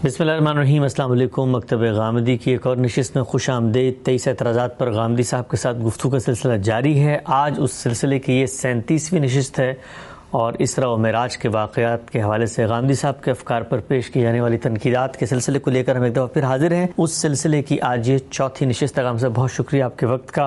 بسم اللہ الرحمن الرحیم۔ السلام علیکم۔ مکتب غامدی کی ایک اور نشست میں خوش آمدید۔ 23 اعتراضات پر غامدی صاحب کے ساتھ گفتگو کا سلسلہ جاری ہے۔ آج اس سلسلے کی یہ 37ویں نشست ہے اور اسراء و معراج کے واقعات کے حوالے سے غامدی صاحب کے افکار پر پیش کی جانے والی تنقیدات کے سلسلے کو لے کر ہم ایک دفعہ پھر حاضر ہیں۔ اس سلسلے کی آج یہ چوتھی نشست ہے۔ غام صاحب بہت شکریہ آپ کے وقت کا۔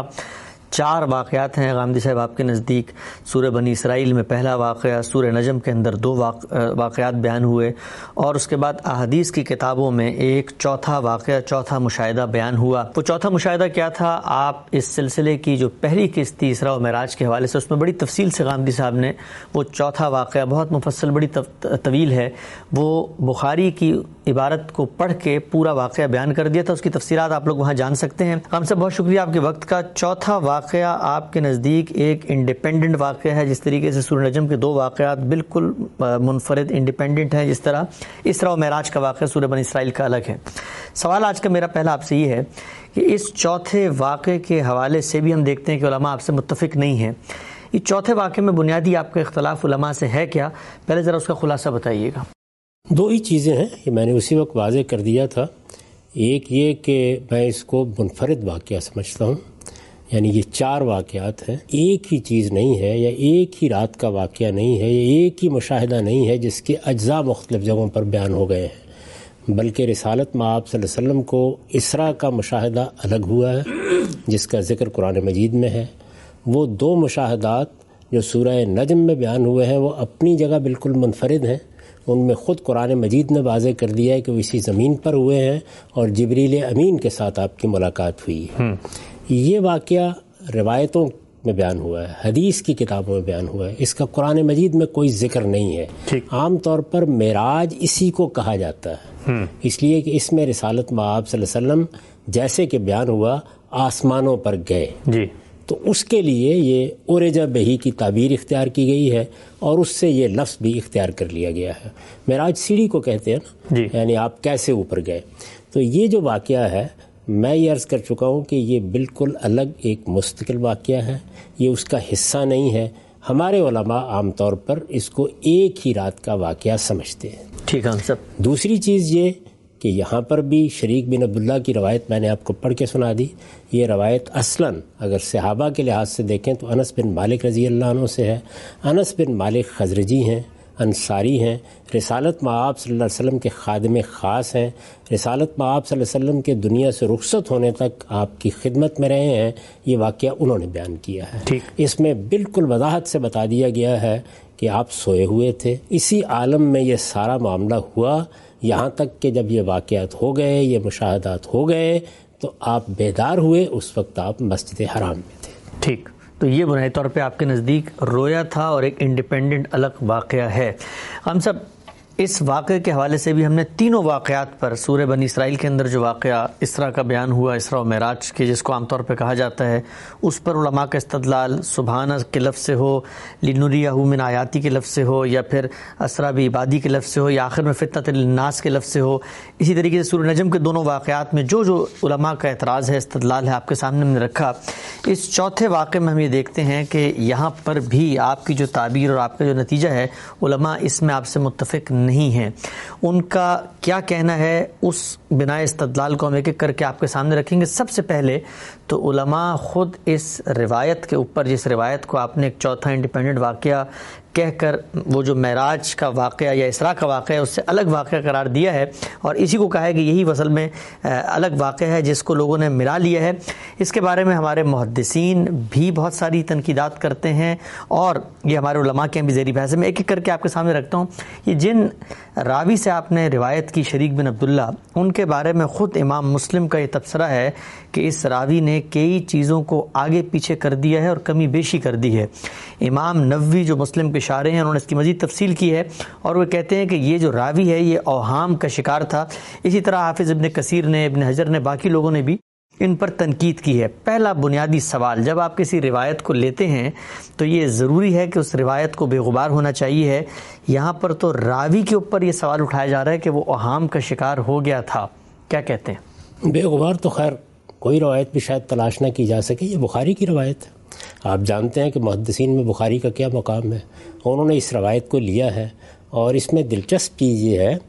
4 واقعات ہیں غامدی صاحب آپ کے نزدیک۔ سورہ بنی اسرائیل میں پہلا واقعہ، سورہ نجم کے اندر 2 واقعات بیان ہوئے، اور اس کے بعد احادیث کی کتابوں میں ایک چوتھا واقعہ، چوتھا مشاہدہ بیان ہوا۔ وہ چوتھا مشاہدہ کیا تھا؟ آپ اس سلسلے کی جو پہلی قسط تھی اسراء و معراج کے حوالے سے، اس میں بڑی تفصیل سے غامدی صاحب نے وہ چوتھا واقعہ، بہت مفصل، بڑی طویل ہے، وہ بخاری کی عبارت کو پڑھ کے پورا واقعہ بیان کر دیا تھا۔ اس کی تفصیلات آپ لوگ وہاں جان سکتے ہیں۔ غام صاحب بہت شکریہ آپ کے وقت کا۔ چوتھا واقعہ آپ کے نزدیک ایک انڈیپینڈنٹ واقعہ ہے، جس طریقے سے سورہ نجم کے 2 واقعات بالکل منفرد انڈیپینڈنٹ ہیں، جس طرح اسراء و معراج کا واقعہ سورہ بنی اسرائیل کا الگ ہے۔ سوال آج کا میرا پہلا آپ سے یہ ہے کہ اس چوتھے واقعے کے حوالے سے بھی ہم دیکھتے ہیں کہ علماء آپ سے متفق نہیں ہیں۔ یہ چوتھے واقعے میں بنیادی آپ کا اختلاف علماء سے ہے کیا؟ پہلے ذرا اس کا خلاصہ بتائیے گا۔ 2 ہی چیزیں ہیں، یہ میں نے اسی وقت واضح کر دیا تھا۔ ایک یہ کہ میں اس کو منفرد واقعہ سمجھتا ہوں، یعنی یہ 4 واقعات ہیں، ایک ہی چیز نہیں ہے، یا ایک ہی رات کا واقعہ نہیں ہے، یا ایک ہی مشاہدہ نہیں ہے جس کے اجزاء مختلف جگہوں پر بیان ہو گئے ہیں، بلکہ رسالت میں آپ صلی اللہ علیہ وسلم کو اسراء کا مشاہدہ الگ ہوا ہے جس کا ذکر قرآن مجید میں ہے۔ وہ 2 مشاہدات جو سورہ نجم میں بیان ہوئے ہیں وہ اپنی جگہ بالکل منفرد ہیں۔ ان میں خود قرآن مجید نے واضح کر دیا ہے کہ وہ اسی زمین پر ہوئے ہیں اور جبریل امین کے ساتھ آپ کی ملاقات ہوئی ہے۔ یہ واقعہ روایتوں میں بیان ہوا ہے، حدیث کی کتابوں میں بیان ہوا ہے، اس کا قرآن مجید میں کوئی ذکر نہیں ہے۔ عام طور پر معراج اسی کو کہا جاتا ہے، اس لیے کہ اس میں رسالت میں آپ صلی اللہ علیہ وسلم جیسے کہ بیان ہوا آسمانوں پر گئے، تو اس کے لیے یہ اورجا بہی کی تعبیر اختیار کی گئی ہے، اور اس سے یہ لفظ بھی اختیار کر لیا گیا ہے۔ معراج سیڑھی کو کہتے ہیں نا، یعنی آپ کیسے اوپر گئے۔ تو یہ جو واقعہ ہے، میں یہ عرض کر چکا ہوں کہ یہ بالکل الگ ایک مستقل واقعہ ہے، یہ اس کا حصہ نہیں ہے۔ ہمارے علماء عام طور پر اس کو ایک ہی رات کا واقعہ سمجھتے ہیں۔ ٹھیک ہے سب۔ دوسری چیز یہ کہ یہاں پر بھی شریک بن عبداللہ کی روایت میں نے آپ کو پڑھ کے سنا دی۔ یہ روایت اصلاً اگر صحابہ کے لحاظ سے دیکھیں تو انس بن مالک رضی اللہ عنہ سے ہے۔ انس بن مالک خزرجی ہیں، انصاری ہیں، رسالت میں آپ صلی اللہ علیہ وسلم کے خادم خاص ہیں، رسالت میں آپ صلی اللہ علیہ وسلم کے دنیا سے رخصت ہونے تک آپ کی خدمت میں رہے ہیں۔ یہ واقعہ انہوں نے بیان کیا ہے۔ اس میں بالکل وضاحت سے بتا دیا گیا ہے کہ آپ سوئے ہوئے تھے، اسی عالم میں یہ سارا معاملہ ہوا، یہاں تک کہ جب یہ واقعات ہو گئے، یہ مشاہدات ہو گئے، تو آپ بیدار ہوئے، اس وقت آپ مسجد حرام میں تھے۔ ٹھیک، تو یہ بنیادی طور پہ آپ کے نزدیک رویا تھا اور ایک انڈیپینڈنٹ الگ واقعہ ہے۔ ہم سب اس واقعے کے حوالے سے بھی ہم نے 3 واقعات پر، سورہ بنی اسرائیل کے اندر جو واقعہ اسراء کا بیان ہوا، اسراء و معراج کے جس کو عام طور پہ کہا جاتا ہے، اس پر علماء کا استدلال سبحانہ کے لفظ سے ہو، لنریہ من آیاتی کے لفظ سے ہو، یا پھر اسریٰ بعبادی کے لفظ سے ہو، یا آخر میں فتنۃ للناس کے لفظ سے ہو۔ اسی طریقے سے سورہ نجم کے 2 واقعات میں جو علماء کا اعتراض ہے، استدلال ہے، آپ کے سامنے ہم نے رکھا۔ اس چوتھے واقعے میں ہم یہ دیکھتے ہیں کہ یہاں پر بھی آپ کی جو تعبیر اور آپ کا جو نتیجہ ہے، علماء اس میں آپ سے متفق نہیں ہیں۔ ان کا کیا کہنا ہے، اس بنا استدلال کو ہم ایک ایک کر کے آپ کے سامنے رکھیں گے۔ سب سے پہلے تو علماء خود اس روایت کے اوپر، جس روایت کو آپ نے ایک چوتھا انڈیپینڈنٹ واقعہ کہہ کر وہ جو معراج کا واقعہ یا اسراء کا واقعہ ہے اس سے الگ واقعہ قرار دیا ہے، اور اسی کو کہا ہے کہ یہی اصل میں الگ واقعہ ہے جس کو لوگوں نے ملا لیا ہے۔ اس کے بارے میں ہمارے محدثین بھی بہت ساری تنقیدات کرتے ہیں، اور یہ ہمارے علماء کے بھی ذیلی بحث میں ایک ایک کر کے آپ کے سامنے رکھتا ہوں۔ یہ جن راوی سے آپ نے روایت کی، شریک بن عبداللہ، ان کے بارے میں خود امام مسلم کا یہ تبصرہ ہے کہ اس راوی نے کئی چیزوں کو آگے پیچھے کر دیا ہے اور کمی بیشی کر دی ہے۔ امام نووی جو مسلم کے شارح ہیں، انہوں نے اس کی مزید تفصیل کی ہے، اور وہ کہتے ہیں کہ یہ جو راوی ہے یہ اوہام کا شکار تھا۔ اسی طرح حافظ ابن کثیر نے، ابن حجر نے، باقی لوگوں نے بھی ان پر تنقید کی ہے۔ پہلا بنیادی سوال، جب آپ کسی روایت کو لیتے ہیں تو یہ ضروری ہے کہ اس روایت کو بے غبار ہونا چاہیے ہے۔ یہاں پر تو راوی کے اوپر یہ سوال اٹھایا جا رہا ہے کہ وہ اوہام کا شکار ہو گیا تھا، کیا کہتے ہیں؟ بے غبار تو خیر کوئی روایت بھی شاید تلاش نہ کی جا سکے، یہ بخاری کی روایت ہے۔ آپ جانتے ہیں کہ محدثین میں بخاری کا کیا مقام ہے، انہوں نے اس روایت کو لیا ہے، اور اس میں دلچسپ چیز یہ ہے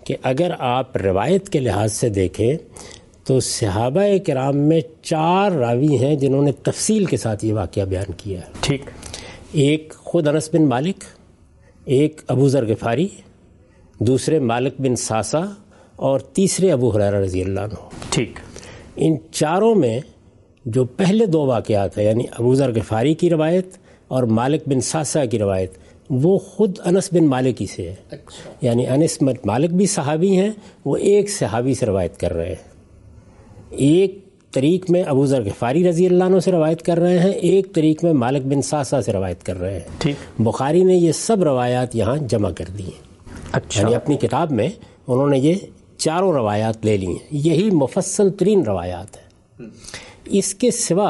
کہ اگر آپ روایت کے لحاظ سے دیکھیں تو صحابہ کرام میں 4 راوی ہیں جنہوں نے تفصیل کے ساتھ یہ واقعہ بیان کیا ہے. ٹھیک. ایک خود انس بن مالک، ایک ابو ذر غفاری، دوسرے مالک بن ساسا اور تیسرے ابو ہریرہ رضی اللہ عنہ. ٹھیک. ان چاروں میں جو پہلے 2 واقعات ہیں، یعنی ابو ذر غفاری کی روایت اور مالک بن ساسا کی روایت، وہ خود انس بن مالک ہی سے ہے. اچھا. یعنی انس بن مالک بھی صحابی ہیں، وہ ایک صحابی سے روایت کر رہے ہیں. ایک طریق میں ابو ذر غفاری رضی اللہ عنہ سے روایت کر رہے ہیں، ایک طریق میں مالک بن ساسا سے روایت کر رہے ہیں. ٹھیک. بخاری نے یہ سب روایات یہاں جمع کر دی ہیں. اچھا. یعنی اپنی کتاب میں انہوں نے یہ 4 روایات لے لی ہیں. یہی مفصل ترین روایات ہیں. اس کے سوا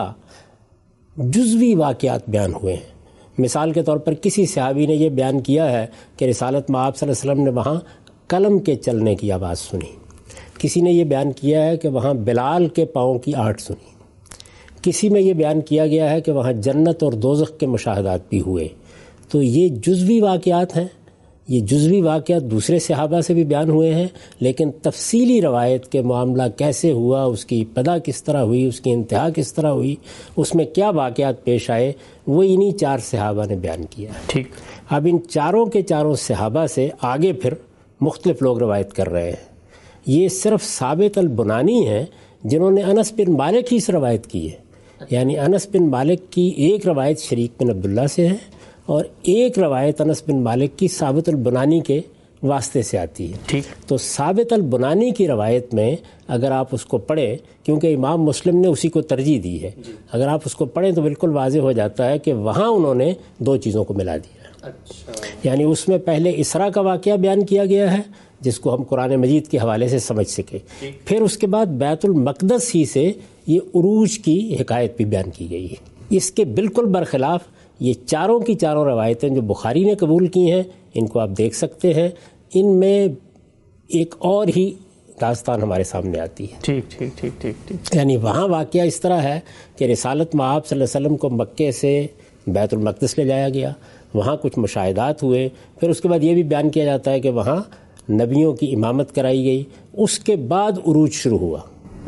جزوی واقعات بیان ہوئے ہیں. مثال کے طور پر کسی صحابی نے یہ بیان کیا ہے کہ رسالت میں آپ صلی اللہ علیہ وسلم نے وہاں قلم کے چلنے کی آواز سنی. کسی نے یہ بیان کیا ہے کہ وہاں بلال کے پاؤں کی آہٹ سنی. کسی میں یہ بیان کیا گیا ہے کہ وہاں جنت اور دوزخ کے مشاہدات بھی ہوئے. تو یہ جزوی واقعات ہیں. یہ جزوی واقعات دوسرے صحابہ سے بھی بیان ہوئے ہیں، لیکن تفصیلی روایت کے معاملہ کیسے ہوا، اس کی ابتدا کس طرح ہوئی، اس کی انتہا کس طرح ہوئی، اس میں کیا واقعات پیش آئے، وہ انہی 4 صحابہ نے بیان کیا ہے. ٹھیک. اب ان چاروں کے چاروں صحابہ سے آگے پھر مختلف لوگ روایت کر رہے ہیں. یہ صرف ثابت البنانی ہیں جنہوں نے انس بن مالک ہی سے روایت کی ہے. یعنی انس بن مالک کی ایک روایت شریک بن عبداللہ سے ہے اور ایک روایت انس بن مالک کی ثابت البنانی کے واسطے سے آتی ہے. ٹھیک. تو ثابت البنانی کی روایت میں اگر آپ اس کو پڑھیں، کیونکہ امام مسلم نے اسی کو ترجیح دی ہے، اگر آپ اس کو پڑھیں تو بالکل واضح ہو جاتا ہے کہ وہاں انہوں نے 2 چیزوں کو ملا دیا. اچھا. یعنی اس میں پہلے اسراء کا واقعہ بیان کیا گیا ہے جس کو ہم قرآن مجید کے حوالے سے سمجھ سکیں. پھر اس کے بعد بیت المقدس ہی سے یہ عروج کی حکایت بھی بیان کی گئی ہے. اس کے بالکل برخلاف یہ چاروں کی چاروں روایتیں جو بخاری نے قبول کی ہیں، ان کو آپ دیکھ سکتے ہیں. ان میں ایک اور ہی داستان ہمارے سامنے آتی ہے. ٹھیک ٹھیک ٹھیک ٹھیک ٹھیک. یعنی وہاں واقعہ اس طرح ہے کہ رسالت میں آپ صلی اللہ علیہ وسلم کو مکے سے بیت المقدس لے جایا گیا، وہاں کچھ مشاہدات ہوئے، پھر اس کے بعد یہ بھی بیان کیا جاتا ہے کہ وہاں نبیوں کی امامت کرائی گئی، اس کے بعد عروج شروع ہوا.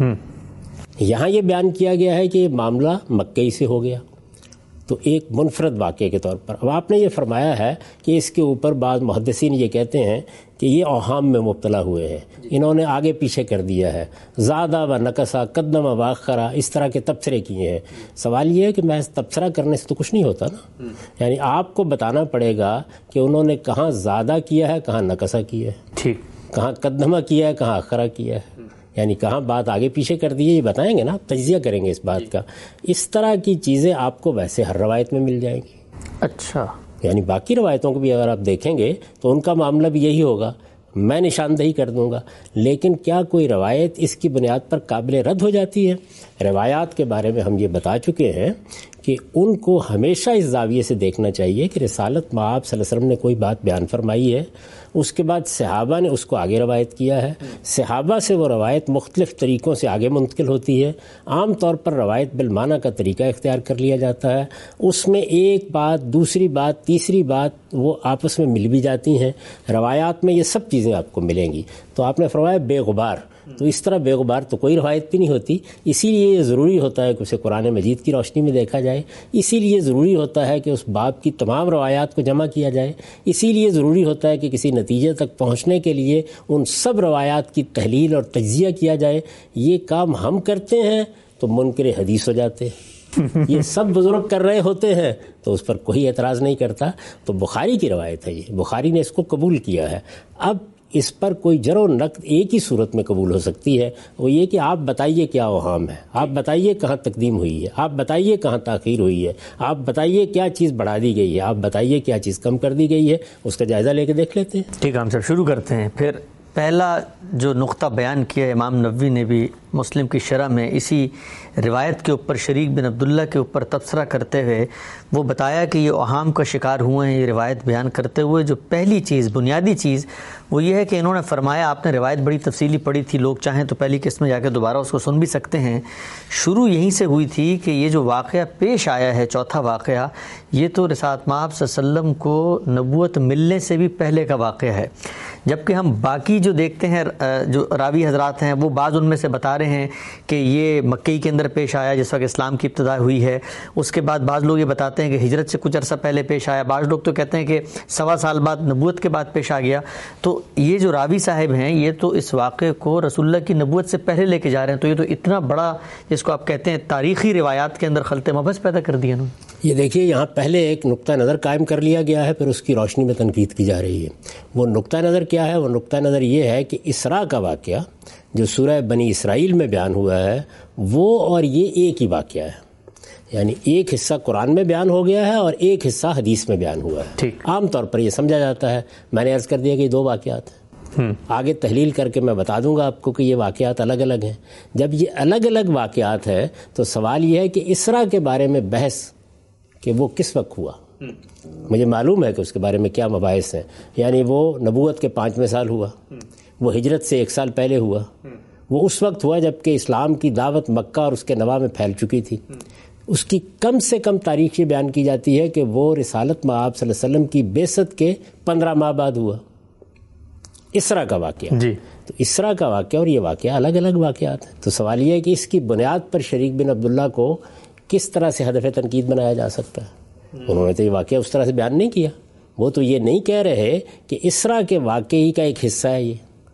یہاں یہ بیان کیا گیا ہے کہ یہ معاملہ مکے ہی سے ہو گیا. تو ایک منفرد واقعے کے طور پر اب آپ نے یہ فرمایا ہے کہ اس کے اوپر بعض محدثین یہ کہتے ہیں کہ یہ اوہام میں مبتلا ہوئے ہیں، انہوں نے آگے پیچھے کر دیا ہے، زادہ و نقصا قدم و واخرہ، اس طرح کے تبصرے کیے ہیں. سوال یہ ہے کہ محض تبصرہ کرنے سے تو کچھ نہیں ہوتا نا. یعنی آپ کو بتانا پڑے گا کہ انہوں نے کہاں زادہ کیا ہے، کہاں نقصا کیا ہے، ٹھیک، کہاں قدمہ کیا ہے، کہاں اخرہ کیا ہے. یعنی کہاں بات آگے پیچھے کر دی ہے، یہ بتائیں گے نا، تجزیہ کریں گے اس بات کا. اس طرح کی چیزیں آپ کو ویسے ہر روایت میں مل جائیں گی. اچھا. یعنی باقی روایتوں کو بھی اگر آپ دیکھیں گے تو ان کا معاملہ بھی یہی ہوگا، میں نشاندہی کر دوں گا. لیکن کیا کوئی روایت اس کی بنیاد پر قابل رد ہو جاتی ہے؟ روایات کے بارے میں ہم یہ بتا چکے ہیں کہ ان کو ہمیشہ اس زاویے سے دیکھنا چاہیے کہ رسالت میں آپ صلی اللہ علیہ وسلم نے کوئی بات بیان فرمائی ہے، اس کے بعد صحابہ نے اس کو آگے روایت کیا ہے، صحابہ سے وہ روایت مختلف طریقوں سے آگے منتقل ہوتی ہے. عام طور پر روایت بالمعنی کا طریقہ اختیار کر لیا جاتا ہے، اس میں ایک بات، دوسری بات، تیسری بات وہ آپس میں مل بھی جاتی ہیں. روایات میں یہ سب چیزیں آپ کو ملیں گی. تو آپ نے فرمایا بے غبار، تو اس طرح بے غبار تو کوئی روایت بھی نہیں ہوتی. اسی لیے یہ ضروری ہوتا ہے کہ اسے قرآن مجید کی روشنی میں دیکھا جائے. اسی لیے ضروری ہوتا ہے کہ اس باب کی تمام روایات کو جمع کیا جائے. اسی لیے ضروری ہوتا ہے کہ کسی نتیجے تک پہنچنے کے لیے ان سب روایات کی تحلیل اور تجزیہ کیا جائے. یہ کام ہم کرتے ہیں تو منکر حدیث ہو جاتے ہیں. یہ سب بزرگ کر رہے ہوتے ہیں تو اس پر کوئی اعتراض نہیں کرتا. تو بخاری کی روایت ہے، یہ بخاری نے اس کو قبول کیا ہے. اب اس پر کوئی جر و نقد ایک ہی صورت میں قبول ہو سکتی ہے، وہ یہ کہ آپ بتائیے کیا اوہام ہے، آپ بتائیے کہاں تقدیم ہوئی ہے، آپ بتائیے کہاں تاخیر ہوئی ہے، آپ بتائیے کیا چیز بڑھا دی گئی ہے، آپ بتائیے کیا چیز کم کر دی گئی ہے. اس کا جائزہ لے کے دیکھ لیتے ہیں. ٹھیک ہے، ہم سب شروع کرتے ہیں. پھر پہلا جو نقطہ بیان کیا امام نووی نے بھی مسلم کی شرح میں اسی روایت کے اوپر شریک بن عبداللہ کے اوپر تبصرہ کرتے ہوئے وہ بتایا کہ یہ اوہام کا شکار ہوئے ہیں یہ روایت بیان کرتے ہوئے. جو پہلی چیز، بنیادی چیز، وہ یہ ہے کہ انہوں نے فرمایا، آپ نے روایت بڑی تفصیلی پڑھی تھی، لوگ چاہیں تو پہلی قسط میں جا کے دوبارہ اس کو سن بھی سکتے ہیں. شروع یہیں سے ہوئی تھی کہ یہ جو واقعہ پیش آیا ہے، چوتھا واقعہ، یہ تو رسالت مآب صلی اللہ علیہ وسلم کو نبوت ملنے سے بھی پہلے کا واقعہ ہے. جبکہ ہم باقی جو دیکھتے ہیں جو راوی حضرات ہیں، وہ بعض ان میں سے بتا رہے ہیں کہ یہ مکئی کے اندر پیش آیا جس وقت اسلام کی ابتدا ہوئی ہے. اس کے بعد بعض لوگ یہ بتاتے ہیں کہ ہجرت سے کچھ عرصہ پہلے پیش آیا. بعض لوگ تو کہتے ہیں کہ 1.25 سال بعد نبوت کے بعد پیش آ گیا. تو یہ جو راوی صاحب ہیں، یہ تو اس واقعے کو رسول اللہ کی نبوت سے پہلے لے کے جا رہے ہیں. تو یہ تو اتنا بڑا، جس کو آپ کہتے ہیں تاریخی روایات کے اندر خلط مبحث پیدا کر دیا انہوں نے. یہ دیکھیے، یہاں پہلے ایک نقطہ نظر قائم کر لیا گیا ہے، پھر اس کی روشنی میں تنقید کی جا رہی ہے. وہ نقطہ نظر کیا ہے؟ وہ نقطہ نظر یہ ہے کہ اسراء کا واقعہ جو سورہ بنی اسرائیل میں بیان ہوا ہے، وہ اور یہ ایک ہی واقعہ ہے. یعنی ایک حصہ قرآن میں بیان ہو گیا ہے اور ایک حصہ حدیث میں بیان ہوا ہے. ٹھیک. عام طور پر یہ سمجھا جاتا ہے. میں نے عرض کر دیا کہ یہ 2 واقعات ہیں. آگے تحلیل کر کے میں بتا دوں گا آپ کو کہ یہ واقعات الگ الگ ہیں. جب یہ الگ الگ واقعات ہیں تو سوال یہ ہے کہ اسراء کے بارے میں بحث کہ وہ کس وقت ہوا. مجھے معلوم ہے کہ اس کے بارے میں کیا مباحث ہیں. یعنی وہ نبوت کے 5ویں سال ہوا، وہ ہجرت سے 1 سال پہلے ہوا، وہ اس وقت ہوا جب کہ اسلام کی دعوت مکہ اور اس کے نواح میں پھیل چکی تھی. اس کی کم سے کم تاریخ یہ بیان کی جاتی ہے کہ وہ رسالت مآب صلی اللہ علیہ وسلم کی بعثت کے 15 ماہ بعد ہوا. اسراء کا واقعہ جی. تو اسراء کا واقعہ اور یہ واقعہ الگ الگ واقعات ہیں. تو سوال یہ ہے کہ اس کی بنیاد پر شریک بن عبداللہ کو کس طرح سے ہدف تنقید بنایا جا سکتا ہے؟ انہوں نے تو یہ واقعہ اس طرح سے بیان نہیں کیا. وہ تو یہ نہیں کہہ رہے کہ اسراء کے واقعے کا ایک حصہ ہے یہ.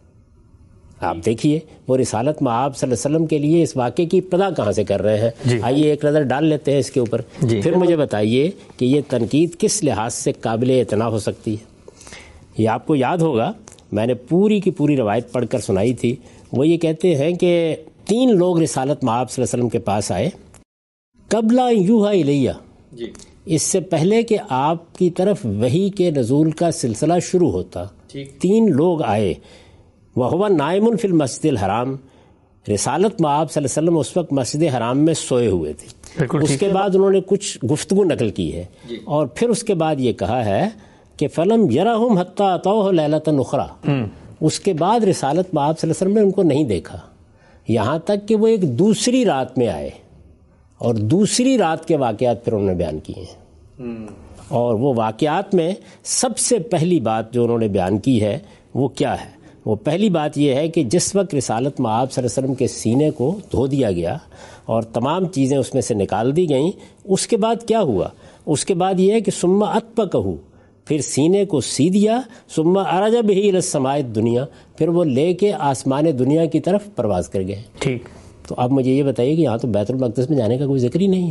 آپ دیکھیے، وہ رسالت مآب صلی اللہ علیہ وسلم کے لیے اس واقعے کی ابتدا کہاں سے کر رہے ہیں. جی. آئیے ایک نظر ڈال لیتے ہیں اس کے اوپر. جی. پھر مجھے بتائیے کہ یہ تنقید کس لحاظ سے قابل اعتنا ہو سکتی ہے. یہ آپ کو یاد ہوگا، میں نے پوری کی پوری روایت پڑھ کر سنائی تھی. وہ یہ کہتے ہیں کہ 3 لوگ رسالت مآب صلی اللہ علیہ وسلم کے پاس آئے قبل یوحا الیہ، اس سے پہلے کہ آپ کی طرف وحی کے نزول کا سلسلہ شروع ہوتا. 3 لوگ آئے. وہو نائم فی المسجد الحرام، رسالت مآب صلی اللہ علیہ وسلم اس وقت مسجد حرام میں سوئے ہوئے تھے. اس کے بعد انہوں نے کچھ گفتگو نقل کی ہے اور پھر اس کے بعد یہ کہا ہے کہ فلم یرہم حتی اتوہ لیلۃ اخری. اس کے بعد رسالت مآب صلی اللہ علیہ وسلم نے ان کو نہیں دیکھا، یہاں تک کہ وہ ایک دوسری رات میں آئے اور دوسری رات کے واقعات پھر انہوں نے بیان کیے ہیں. اور وہ واقعات میں سب سے پہلی بات جو انہوں نے بیان کی ہے وہ کیا ہے؟ وہ پہلی بات یہ ہے کہ جس وقت رسالت مآب صلی اللہ علیہ وسلم کے سینے کو دھو دیا گیا اور تمام چیزیں اس میں سے نکال دی گئیں، اس کے بعد کیا ہوا؟ اس کے بعد یہ ہے کہ ثم اطبقہ، پھر سینے کو سی دیا، ثم عرج بہ الی السماء الدنیا، پھر وہ لے کے آسمان دنیا کی طرف پرواز کر گئے. ٹھیک. تو اب مجھے یہ بتائیے کہ یہاں تو بیت المقدس میں جانے کا کوئی ذکر ہی نہیں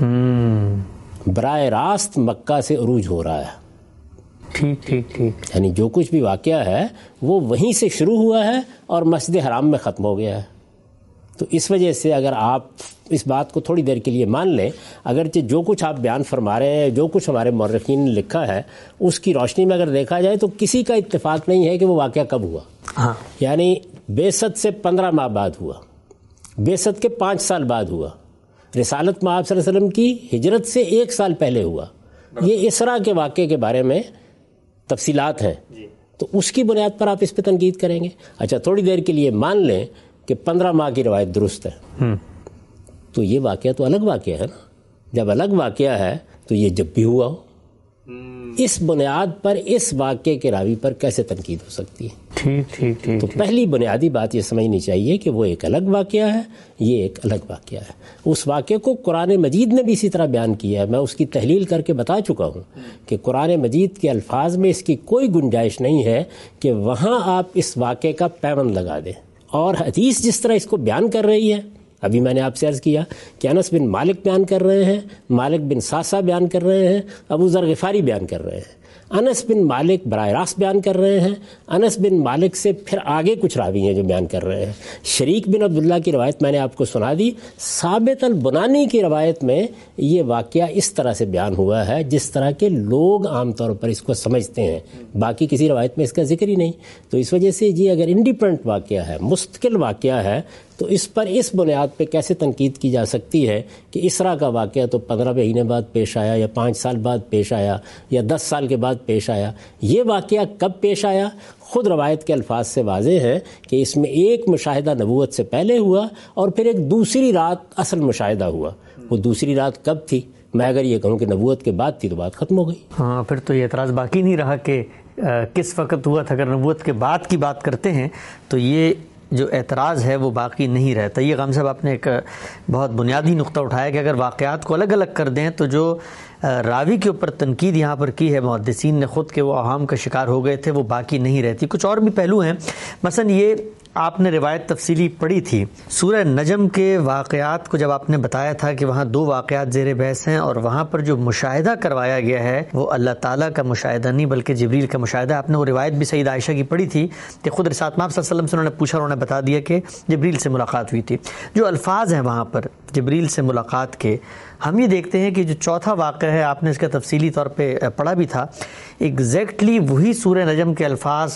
ہے. براہ راست مکہ سے عروج ہو رہا ہے. ٹھیک ٹھیک ٹھیک. یعنی جو کچھ بھی واقعہ ہے وہ وہیں سے شروع ہوا ہے اور مسجد حرام میں ختم ہو گیا ہے. تو اس وجہ سے اگر آپ اس بات کو تھوڑی دیر کے لیے مان لیں، اگرچہ جو کچھ آپ بیان فرما رہے ہیں، جو کچھ ہمارے مورخین نے لکھا ہے، اس کی روشنی میں اگر دیکھا جائے تو کسی کا اتفاق نہیں ہے کہ وہ واقعہ کب ہوا. یعنی بعثت سے 15 ماہ بعد ہوا، بعثت کے 5 سال بعد ہوا، رسالت مآب صلی اللہ علیہ وسلم کی ہجرت سے 1 سال پہلے ہوا. یہ اسراء کے واقعے کے بارے میں تفصیلات ہیں. تو اس کی بنیاد پر آپ اس پہ تنقید کریں گے. اچھا، تھوڑی دیر کے لیے مان لیں کہ 15 ماہ کی روایت درست ہے، تو یہ واقعہ تو الگ واقعہ ہے نا. جب الگ واقعہ ہے تو یہ جب بھی ہوا ہو، اس بنیاد پر اس واقعے کے راوی پر کیسے تنقید ہو سکتی ہے؟ ٹھیک ٹھیک ٹھیک. تو پہلی بنیادی بات یہ سمجھنی چاہیے کہ وہ ایک الگ واقعہ ہے، یہ ایک الگ واقعہ ہے. اس واقعے کو قرآن مجید نے بھی اسی طرح بیان کیا ہے. میں اس کی تحلیل کر کے بتا چکا ہوں کہ قرآن مجید کے الفاظ میں اس کی کوئی گنجائش نہیں ہے کہ وہاں آپ اس واقعے کا پیوند لگا دیں. اور حدیث جس طرح اس کو بیان کر رہی ہے، ابھی میں نے آپ سے عرض کیا کہ انس بن مالک بیان کر رہے ہیں، مالک بن ساسا بیان کر رہے ہیں، ابو ذر غفاری بیان کر رہے ہیں، انس بن مالک براہ راست بیان کر رہے ہیں، انس بن مالک سے پھر آگے کچھ راوی ہیں جو بیان کر رہے ہیں. شریک بن عبداللہ کی روایت میں نے آپ کو سنا دی. ثابت البنانی کی روایت میں یہ واقعہ اس طرح سے بیان ہوا ہے جس طرح کے لوگ عام طور پر اس کو سمجھتے ہیں، باقی کسی روایت میں اس کا ذکر ہی نہیں. تو اس وجہ سے یہ اگر انڈیپینڈنٹ واقعہ ہے، مستقل واقعہ ہے، تو اس پر اس بنیاد پہ کیسے تنقید کی جا سکتی ہے کہ اسراء کا واقعہ تو 15 مہینے بعد پیش آیا یا 5 سال بعد پیش آیا یا 10 سال کے بعد ساتھ پیش آیا. یہ واقعہ کب پیش آیا؟ خود روایت کے الفاظ سے واضح ہے کہ اس میں ایک مشاہدہ نبوت سے پہلے ہوا اور پھر ایک دوسری رات اصل مشاہدہ ہوا. وہ دوسری رات کب تھی؟ میں اگر یہ کہوں کہ نبوت کے بعد تھی تو بات ختم ہو گئی. ہاں، پھر تو یہ اعتراض باقی نہیں رہا کہ کس وقت ہوا تھا. اگر نبوت کے بعد کی بات کرتے ہیں تو یہ جو اعتراض ہے وہ باقی نہیں رہتا. یہ غام صاحب آپ نے ایک بہت بنیادی نقطہ اٹھایا کہ اگر واقعات کو الگ الگ کر دیں تو جو راوی کے اوپر تنقید یہاں پر کی ہے محدثین نے خود کہ وہ اوہام کا شکار ہو گئے تھے، وہ باقی نہیں رہتی. کچھ اور بھی پہلو ہیں، مثلا یہ آپ نے روایت تفصیلی پڑھی تھی سورہ نجم کے واقعات کو، جب آپ نے بتایا تھا کہ وہاں 2 واقعات زیر بحث ہیں اور وہاں پر جو مشاہدہ کروایا گیا ہے وہ اللہ تعالیٰ کا مشاہدہ نہیں بلکہ جبریل کا مشاہدہ. آپ نے وہ روایت بھی سید عائشہ کی پڑھی تھی کہ خود رسالت مآب صلی اللہ علیہ وسلم سے انہوں نے پوچھا اور انہوں نے بتا دیا کہ جبریل سے ملاقات ہوئی تھی. جو الفاظ ہیں وہاں پر جبریل سے ملاقات کے، ہم یہ دیکھتے ہیں کہ جو چوتھا واقعہ ہے، آپ نے اس کا تفصیلی طور پہ پڑھا بھی تھا، ایگزیکٹلی وہی سورہ نجم کے الفاظ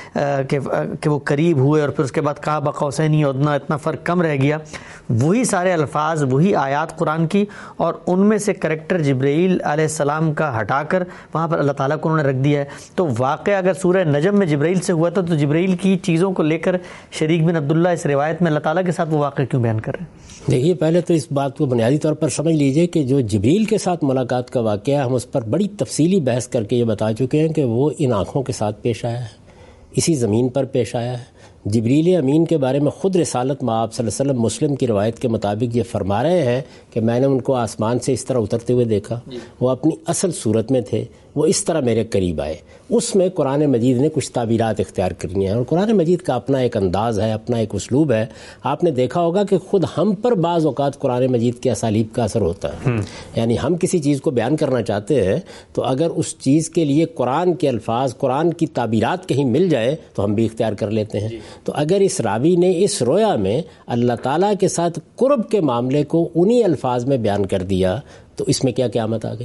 کہ وہ قریب ہوئے اور پھر اس کے بعد قاب قوسین ادنیٰ، اتنا فرق کم رہ گیا. وہی سارے الفاظ، وہی آیات قرآن کی، اور ان میں سے کریکٹر جبرائیل علیہ السلام کا ہٹا کر وہاں پر اللہ تعالیٰ کو انہوں نے رکھ دیا ہے. تو واقعہ اگر سورہ نجم میں جبرائیل سے ہوا تھا تو جبرائیل کی چیزوں کو لے کر شریک بن عبداللہ اس روایت میں اللہ تعالیٰ کے ساتھ وہ واقعہ کیوں بیان کر رہے ہیں؟ دیکھیے، پہلے تو اس بات کو بنیادی طور پر سمجھ لیجئے کہ جو جبریل کے ساتھ ملاقات کا واقعہ، ہم اس پر بڑی تفصیلی بحث کر کے یہ بتا چکے ہیں کہ وہ ان آنکھوں کے ساتھ پیش آیا ہے، اسی زمین پر پیش آیا ہے. جبریل امین کے بارے میں خود رسالت مآب صلی اللہ علیہ وسلم مسلم کی روایت کے مطابق یہ فرما رہے ہیں کہ میں نے ان کو آسمان سے اس طرح اترتے ہوئے دیکھا، وہ اپنی اصل صورت میں تھے، وہ اس طرح میرے قریب آئے. اس میں قرآن مجید نے کچھ تعبیرات اختیار کرنی ہیں، اور قرآن مجید کا اپنا ایک انداز ہے، اپنا ایک اسلوب ہے. آپ نے دیکھا ہوگا کہ خود ہم پر بعض اوقات قرآن مجید کے اسالیب کا اثر ہوتا ہے. یعنی ہم کسی چیز کو بیان کرنا چاہتے ہیں تو اگر اس چیز کے لیے قرآن کے الفاظ، قرآن کی تعبیرات کہیں مل جائے تو ہم بھی اختیار کر لیتے ہیں. تو اگر اس راوی نے اس رویا میں اللہ تعالیٰ کے ساتھ قرب کے معاملے کو انہی الفاظ میں بیان کر دیا تو اس میں کیا قیامت آ گئی؟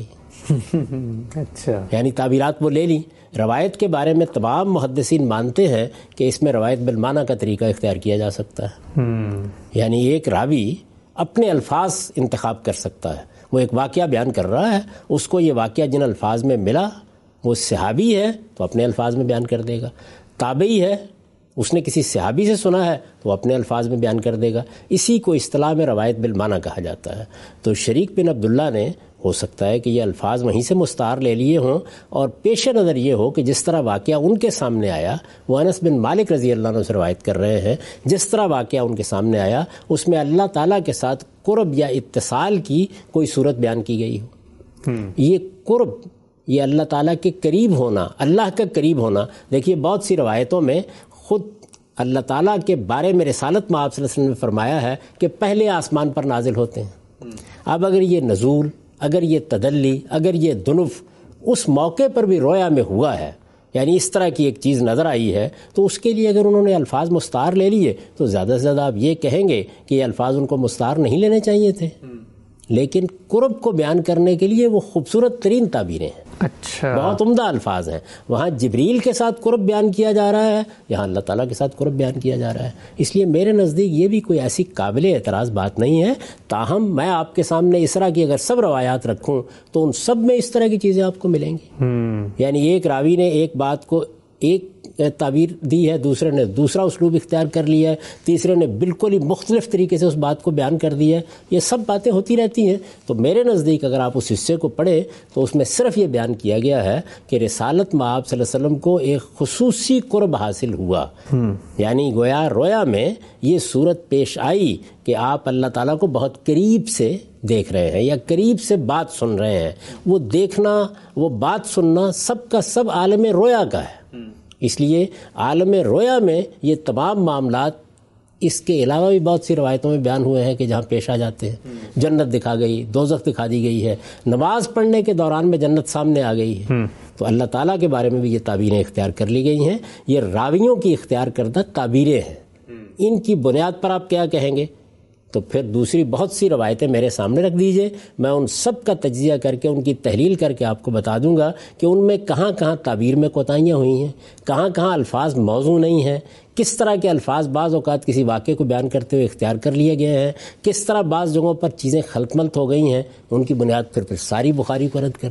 اچھا، یعنی تعبیرات وہ لے لی. روایت کے بارے میں تمام محدثین مانتے ہیں کہ اس میں روایت بالمعنی کا طریقہ اختیار کیا جا سکتا ہے. یعنی ایک راوی اپنے الفاظ انتخاب کر سکتا ہے. وہ ایک واقعہ بیان کر رہا ہے، اس کو یہ واقعہ جن الفاظ میں ملا، وہ صحابی ہے تو اپنے الفاظ میں بیان کر دے گا. تابعی ہے، اس نے کسی صحابی سے سنا ہے تو اپنے الفاظ میں بیان کر دے گا. اسی کو اصطلاح میں روایت بالمعنی کہا جاتا ہے. تو شریک بن عبداللہ نے ہو سکتا ہے کہ یہ الفاظ وہیں سے مستعار لے لیے ہوں، اور پیش نظر یہ ہو کہ جس طرح واقعہ ان کے سامنے آیا، وہ انس بن مالک رضی اللہ عنہ سے روایت کر رہے ہیں، جس طرح واقعہ ان کے سامنے آیا اس میں اللہ تعالیٰ کے ساتھ قرب یا اتصال کی کوئی صورت بیان کی گئی ہو. یہ قرب، یہ اللہ تعالیٰ کے قریب ہونا، اللہ کا قریب ہونا. دیکھیے، بہت سی روایتوں میں خود اللہ تعالیٰ کے بارے میں رسالت مآب صلی اللہ علیہ وسلم نے فرمایا ہے کہ پہلے آسمان پر نازل ہوتے ہیں. اب اگر یہ نزول، اگر یہ تدلی، اگر یہ دنف اس موقع پر بھی رویا میں ہوا ہے، یعنی اس طرح کی ایک چیز نظر آئی ہے، تو اس کے لیے اگر انہوں نے الفاظ مستعار لے لیے تو زیادہ سے زیادہ آپ یہ کہیں گے کہ یہ الفاظ ان کو مستعار نہیں لینے چاہیے تھے. لیکن قرب کو بیان کرنے کے لیے وہ خوبصورت ترین تعبیریں ہیں. اچھا، بہت عمدہ الفاظ ہیں. وہاں جبریل کے ساتھ قرب بیان کیا جا رہا ہے، یہاں اللہ تعالیٰ کے ساتھ قرب بیان کیا جا رہا ہے. اس لیے میرے نزدیک یہ بھی کوئی ایسی قابل اعتراض بات نہیں ہے. تاہم میں آپ کے سامنے اس طرح کی اگر سب روایات رکھوں تو ان سب میں اس طرح کی چیزیں آپ کو ملیں گی. یعنی ایک راوی نے ایک بات کو ایک تعبیر دی ہے، دوسرے نے دوسرا اسلوب اختیار کر لیا ہے، تیسرے نے بالکل ہی مختلف طریقے سے اس بات کو بیان کر دیا ہے. یہ سب باتیں ہوتی رہتی ہیں. تو میرے نزدیک اگر آپ اس حصے کو پڑھیں تو اس میں صرف یہ بیان کیا گیا ہے کہ رسالت مآب صلی اللہ علیہ وسلم کو ایک خصوصی قرب حاصل ہوا. یعنی گویا رویا میں یہ صورت پیش آئی کہ آپ اللہ تعالیٰ کو بہت قریب سے دیکھ رہے ہیں یا قریب سے بات سن رہے ہیں. وہ دیکھنا، وہ بات سننا سب کا سب عالم رویا کا ہے. اس لیے عالم رویا میں یہ تمام معاملات اس کے علاوہ بھی بہت سی روایتوں میں بیان ہوئے ہیں کہ جہاں پیش آ جاتے ہیں. جنت دکھا گئی، دوزخ دکھا دی گئی ہے، نماز پڑھنے کے دوران میں جنت سامنے آ گئی ہے. تو اللہ تعالیٰ کے بارے میں بھی یہ تعبیریں اختیار کر لی گئی ہیں. یہ راویوں کی اختیار کردہ تعبیریں ہیں. ان کی بنیاد پر آپ کیا کہیں گے؟ تو پھر دوسری بہت سی روایتیں میرے سامنے رکھ دیجئے، میں ان سب کا تجزیہ کر کے ان کی تحلیل کر کے آپ کو بتا دوں گا کہ ان میں کہاں کہاں تعبیر میں کوتاہیاں ہوئی ہیں، کہاں کہاں الفاظ موزوں نہیں ہیں، کس طرح کے الفاظ بعض اوقات کسی واقعے کو بیان کرتے ہوئے اختیار کر لیے گئے ہیں، کس طرح بعض جگہوں پر چیزیں خلط ملط ہو گئی ہیں. ان کی بنیاد پھر ساری بخاری کو رد کر دیں.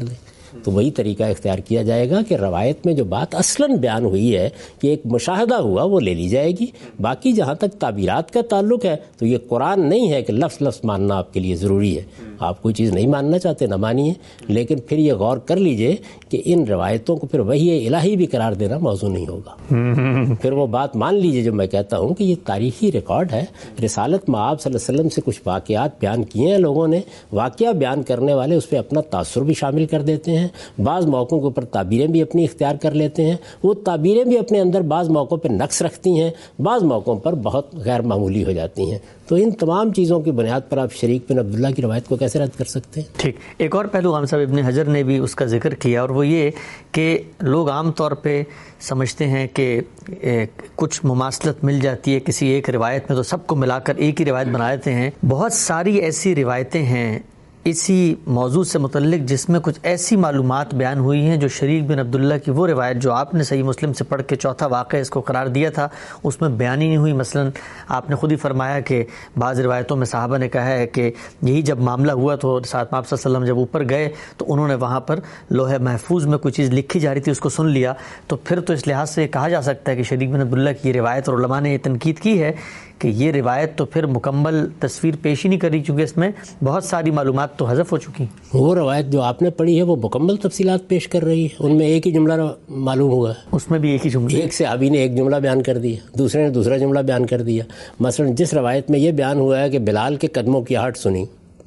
تو وہی طریقہ اختیار کیا جائے گا کہ روایت میں جو بات اصلاً بیان ہوئی ہے کہ ایک مشاہدہ ہوا وہ لے لی جائے گی. باقی جہاں تک تعبیرات کا تعلق ہے تو یہ قرآن نہیں ہے کہ لفظ لفظ ماننا آپ کے لیے ضروری ہے. آپ کوئی چیز نہیں ماننا چاہتے نہ مانیے، لیکن پھر یہ غور کر لیجئے کہ ان روایتوں کو پھر وحی الہی بھی قرار دینا موضوع نہیں ہوگا. پھر وہ بات مان لیجئے جو میں کہتا ہوں کہ یہ تاریخی ریکارڈ ہے. رسالت میں آپ صلی اللہ علیہ وسلم سے کچھ واقعات بیان کیے ہیں لوگوں نے. واقعہ بیان کرنے والے اس پہ اپنا تاثر بھی شامل کر دیتے ہیں، بعض موقعوں کے اوپر تعبیریں بھی اپنی اختیار کر لیتے ہیں. وہ تعبیریں بھی اپنے اندر بعض موقعوں پہ نقص رکھتی ہیں، بعض موقعوں پر بہت غیر معمولی ہو جاتی ہیں. تو ان تمام چیزوں کی بنیاد پر آپ شریک بن عبداللہ کی روایت کو کیسے رد کر سکتے ہیں؟ ٹھیک. ایک اور پہلو غام صاحب ابن حجر نے بھی اس کا ذکر کیا، اور وہ یہ کہ لوگ عام طور پہ سمجھتے ہیں کہ کچھ مماثلت مل جاتی ہے کسی ایک روایت میں تو سب کو ملا کر ایک ہی روایت بنا دیتے ہیں. بہت ساری ایسی روایتیں ہیں اسی موضوع سے متعلق جس میں کچھ ایسی معلومات بیان ہوئی ہیں جو شریک بن عبداللہ کی وہ روایت جو آپ نے صحیح مسلم سے پڑھ کے چوتھا واقعہ اس کو قرار دیا تھا اس میں بیان ہی نہیں ہوئی. مثلا آپ نے خود ہی فرمایا کہ بعض روایتوں میں صحابہ نے کہا ہے کہ یہی جب معاملہ ہوا تو ساتھ میں آپ صلی اللہ علیہ وسلم جب اوپر گئے تو انہوں نے وہاں پر لوح محفوظ میں کوئی چیز لکھی جا رہی تھی اس کو سن لیا. تو پھر تو اس لحاظ سے یہ کہا جا سکتا ہے کہ شریک بن عبداللہ کی یہ روایت، اور علماء نے یہ تنقید کی ہے کہ یہ روایت تو پھر مکمل تصویر پیش ہی نہیں کر رہی کیونکہ اس میں بہت ساری معلومات تو حذف ہو چکی. وہ روایت جو آپ نے پڑھی ہے وہ مکمل تفصیلات پیش کر رہی ہے. ان میں ایک ہی جملہ معلوم ہوا ہے، اس میں بھی ایک ہی جملہ، ایک صحابی نے ایک جملہ بیان کر دیا، دوسرے نے دوسرا جملہ بیان کر دیا. مثلا جس روایت میں یہ بیان ہوا ہے کہ بلال کے قدموں کی آہٹ سنی،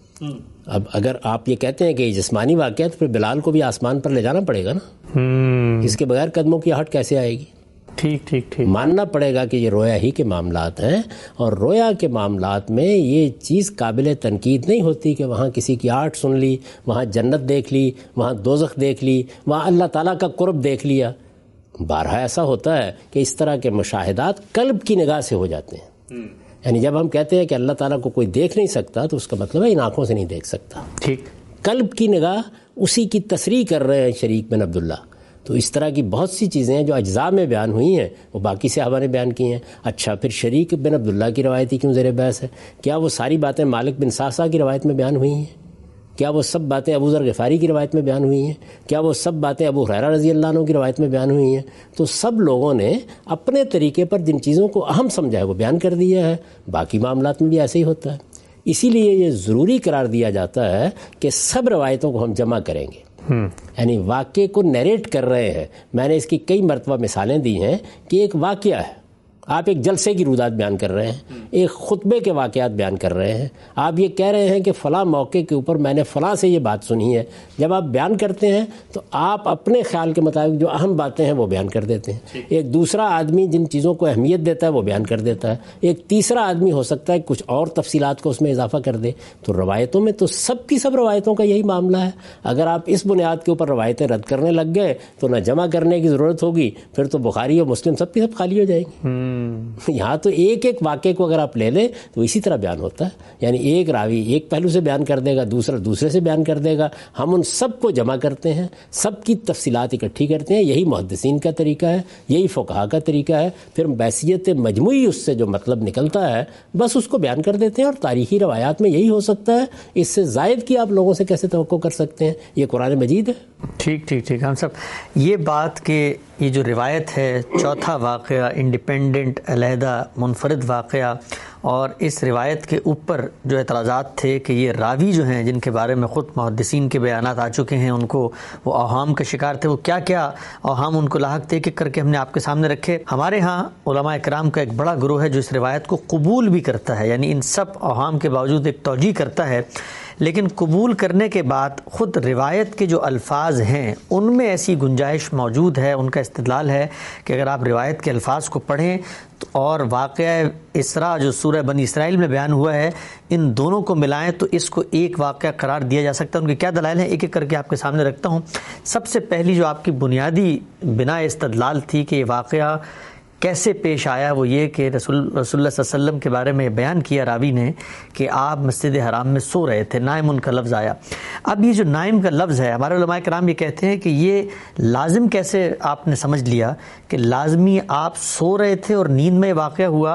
اب اگر آپ یہ کہتے ہیں کہ یہ جسمانی واقعہ تو پھر بلال کو بھی آسمان پر لے جانا پڑے گا نا. اس کے بغیر قدموں کی آہٹ کیسے آئے گی؟ ٹھیک. ماننا پڑے گا کہ یہ رویا ہی کے معاملات ہیں، اور رویا کے معاملات میں یہ چیز قابل تنقید نہیں ہوتی کہ وہاں کسی کی آہٹ سن لی، وہاں جنت دیکھ لی، وہاں دوزخ دیکھ لی، وہاں اللہ تعالیٰ کا قرب دیکھ لیا. بارہا ایسا ہوتا ہے کہ اس طرح کے مشاہدات قلب کی نگاہ سے ہو جاتے ہیں. یعنی جب ہم کہتے ہیں کہ اللہ تعالیٰ کو کوئی دیکھ نہیں سکتا تو اس کا مطلب ہے ان آنکھوں سے نہیں دیکھ سکتا. ٹھیک. قلب کی نگاہ اسی کی تصریح کر رہے ہیں شریک بن عبداللہ. تو اس طرح کی بہت سی چیزیں ہیں جو اجزاء میں بیان ہوئی ہیں وہ باقی صحابہ نے بیان کی ہیں. اچھا پھر شریک بن عبداللہ کی روایت ہی کیوں زیر بحث ہے؟ کیا وہ ساری باتیں مالک بن صعصع کی روایت میں بیان ہوئی ہیں؟ کیا وہ سب باتیں ابو ذر غفاری کی روایت میں بیان ہوئی ہیں؟ کیا وہ سب باتیں ابو ہریرہ رضی اللہ عنہ کی روایت میں بیان ہوئی ہیں؟ تو سب لوگوں نے اپنے طریقے پر جن چیزوں کو اہم سمجھا ہے وہ بیان کر دیا ہے. باقی معاملات میں بھی ایسے ہی ہوتا ہے. اسی لیے یہ ضروری قرار دیا جاتا ہے کہ سب روایتوں کو ہم جمع کریں گے. یعنی واقعے کو نیریٹ کر رہے ہیں. میں نے اس کی کئی مرتبہ مثالیں دی ہیں کہ ایک واقعہ ہے، آپ ایک جلسے کی رودات بیان کر رہے ہیں، ایک خطبے کے واقعات بیان کر رہے ہیں، آپ یہ کہہ رہے ہیں کہ فلاں موقع کے اوپر میں نے فلاں سے یہ بات سنی ہے. جب آپ بیان کرتے ہیں تو آپ اپنے خیال کے مطابق جو اہم باتیں ہیں وہ بیان کر دیتے ہیں. ایک دوسرا آدمی جن چیزوں کو اہمیت دیتا ہے وہ بیان کر دیتا ہے. ایک تیسرا آدمی ہو سکتا ہے کچھ اور تفصیلات کو اس میں اضافہ کر دے. تو روایتوں میں تو سب کی سب روایتوں کا یہی معاملہ ہے. اگر آپ اس بنیاد کے اوپر روایتیں رد کرنے لگ گئے تو نہ جمع کرنے کی ضرورت ہوگی، پھر تو بخاری اور مسلم سب کی سب خالی ہو جائیں گی. یہاں تو ایک ایک واقعے کو اگر آپ لے لیں تو اسی طرح بیان ہوتا ہے. یعنی ایک راوی ایک پہلو سے بیان کر دے گا، دوسرا دوسرے سے بیان کر دے گا. ہم ان سب کو جمع کرتے ہیں، سب کی تفصیلات اکٹھی کرتے ہیں. یہی محدثین کا طریقہ ہے، یہی فقہا کا طریقہ ہے. پھر بحیثیت مجموعی اس سے جو مطلب نکلتا ہے بس اس کو بیان کر دیتے ہیں. اور تاریخی روایات میں یہی ہو سکتا ہے. اس سے زائد کی آپ لوگوں سے کیسے توقع کر سکتے ہیں؟ یہ قرآن مجید ہے. ٹھیک. ہم سب یہ بات کہ یہ جو روایت ہے چوتھا واقعہ انڈیپینڈنٹ علیحدہ منفرد واقعہ، اور اس روایت کے اوپر جو اعتراضات تھے کہ یہ راوی جو ہیں جن کے بارے میں خود محدثین کے بیانات آ چکے ہیں ان کو وہ اوہام کا شکار تھے، وہ کیا کیا اوہام ان کو لاحق تھے کہ کر کے ہم نے آپ کے سامنے رکھے. ہمارے ہاں علماء کرام کا ایک بڑا گروہ ہے جو اس روایت کو قبول بھی کرتا ہے، یعنی ان سب اوہام کے باوجود ایک توجیہ کرتا ہے، لیکن قبول کرنے کے بعد خود روایت کے جو الفاظ ہیں ان میں ایسی گنجائش موجود ہے. ان کا استدلال ہے کہ اگر آپ روایت کے الفاظ کو پڑھیں اور واقعہ اسراء جو سورہ بنی اسرائیل میں بیان ہوا ہے ان دونوں کو ملائیں تو اس کو ایک واقعہ قرار دیا جا سکتا ہے. ان کے کیا دلائل ہیں ایک ایک کر کے آپ کے سامنے رکھتا ہوں. سب سے پہلی جو آپ کی بنیادی بنا استدلال تھی کہ یہ واقعہ کیسے پیش آیا وہ یہ کہ رسول اللہ صلی اللہ علیہ وسلم کے بارے میں بیان کیا راوی نے کہ آپ مسجد حرام میں سو رہے تھے، نائم ان کا لفظ آیا. اب یہ جو نائم کا لفظ ہے ہمارے علماء کرام یہ کہتے ہیں کہ یہ لازم کیسے آپ نے سمجھ لیا کہ لازمی آپ سو رہے تھے اور نیند میں واقع ہوا،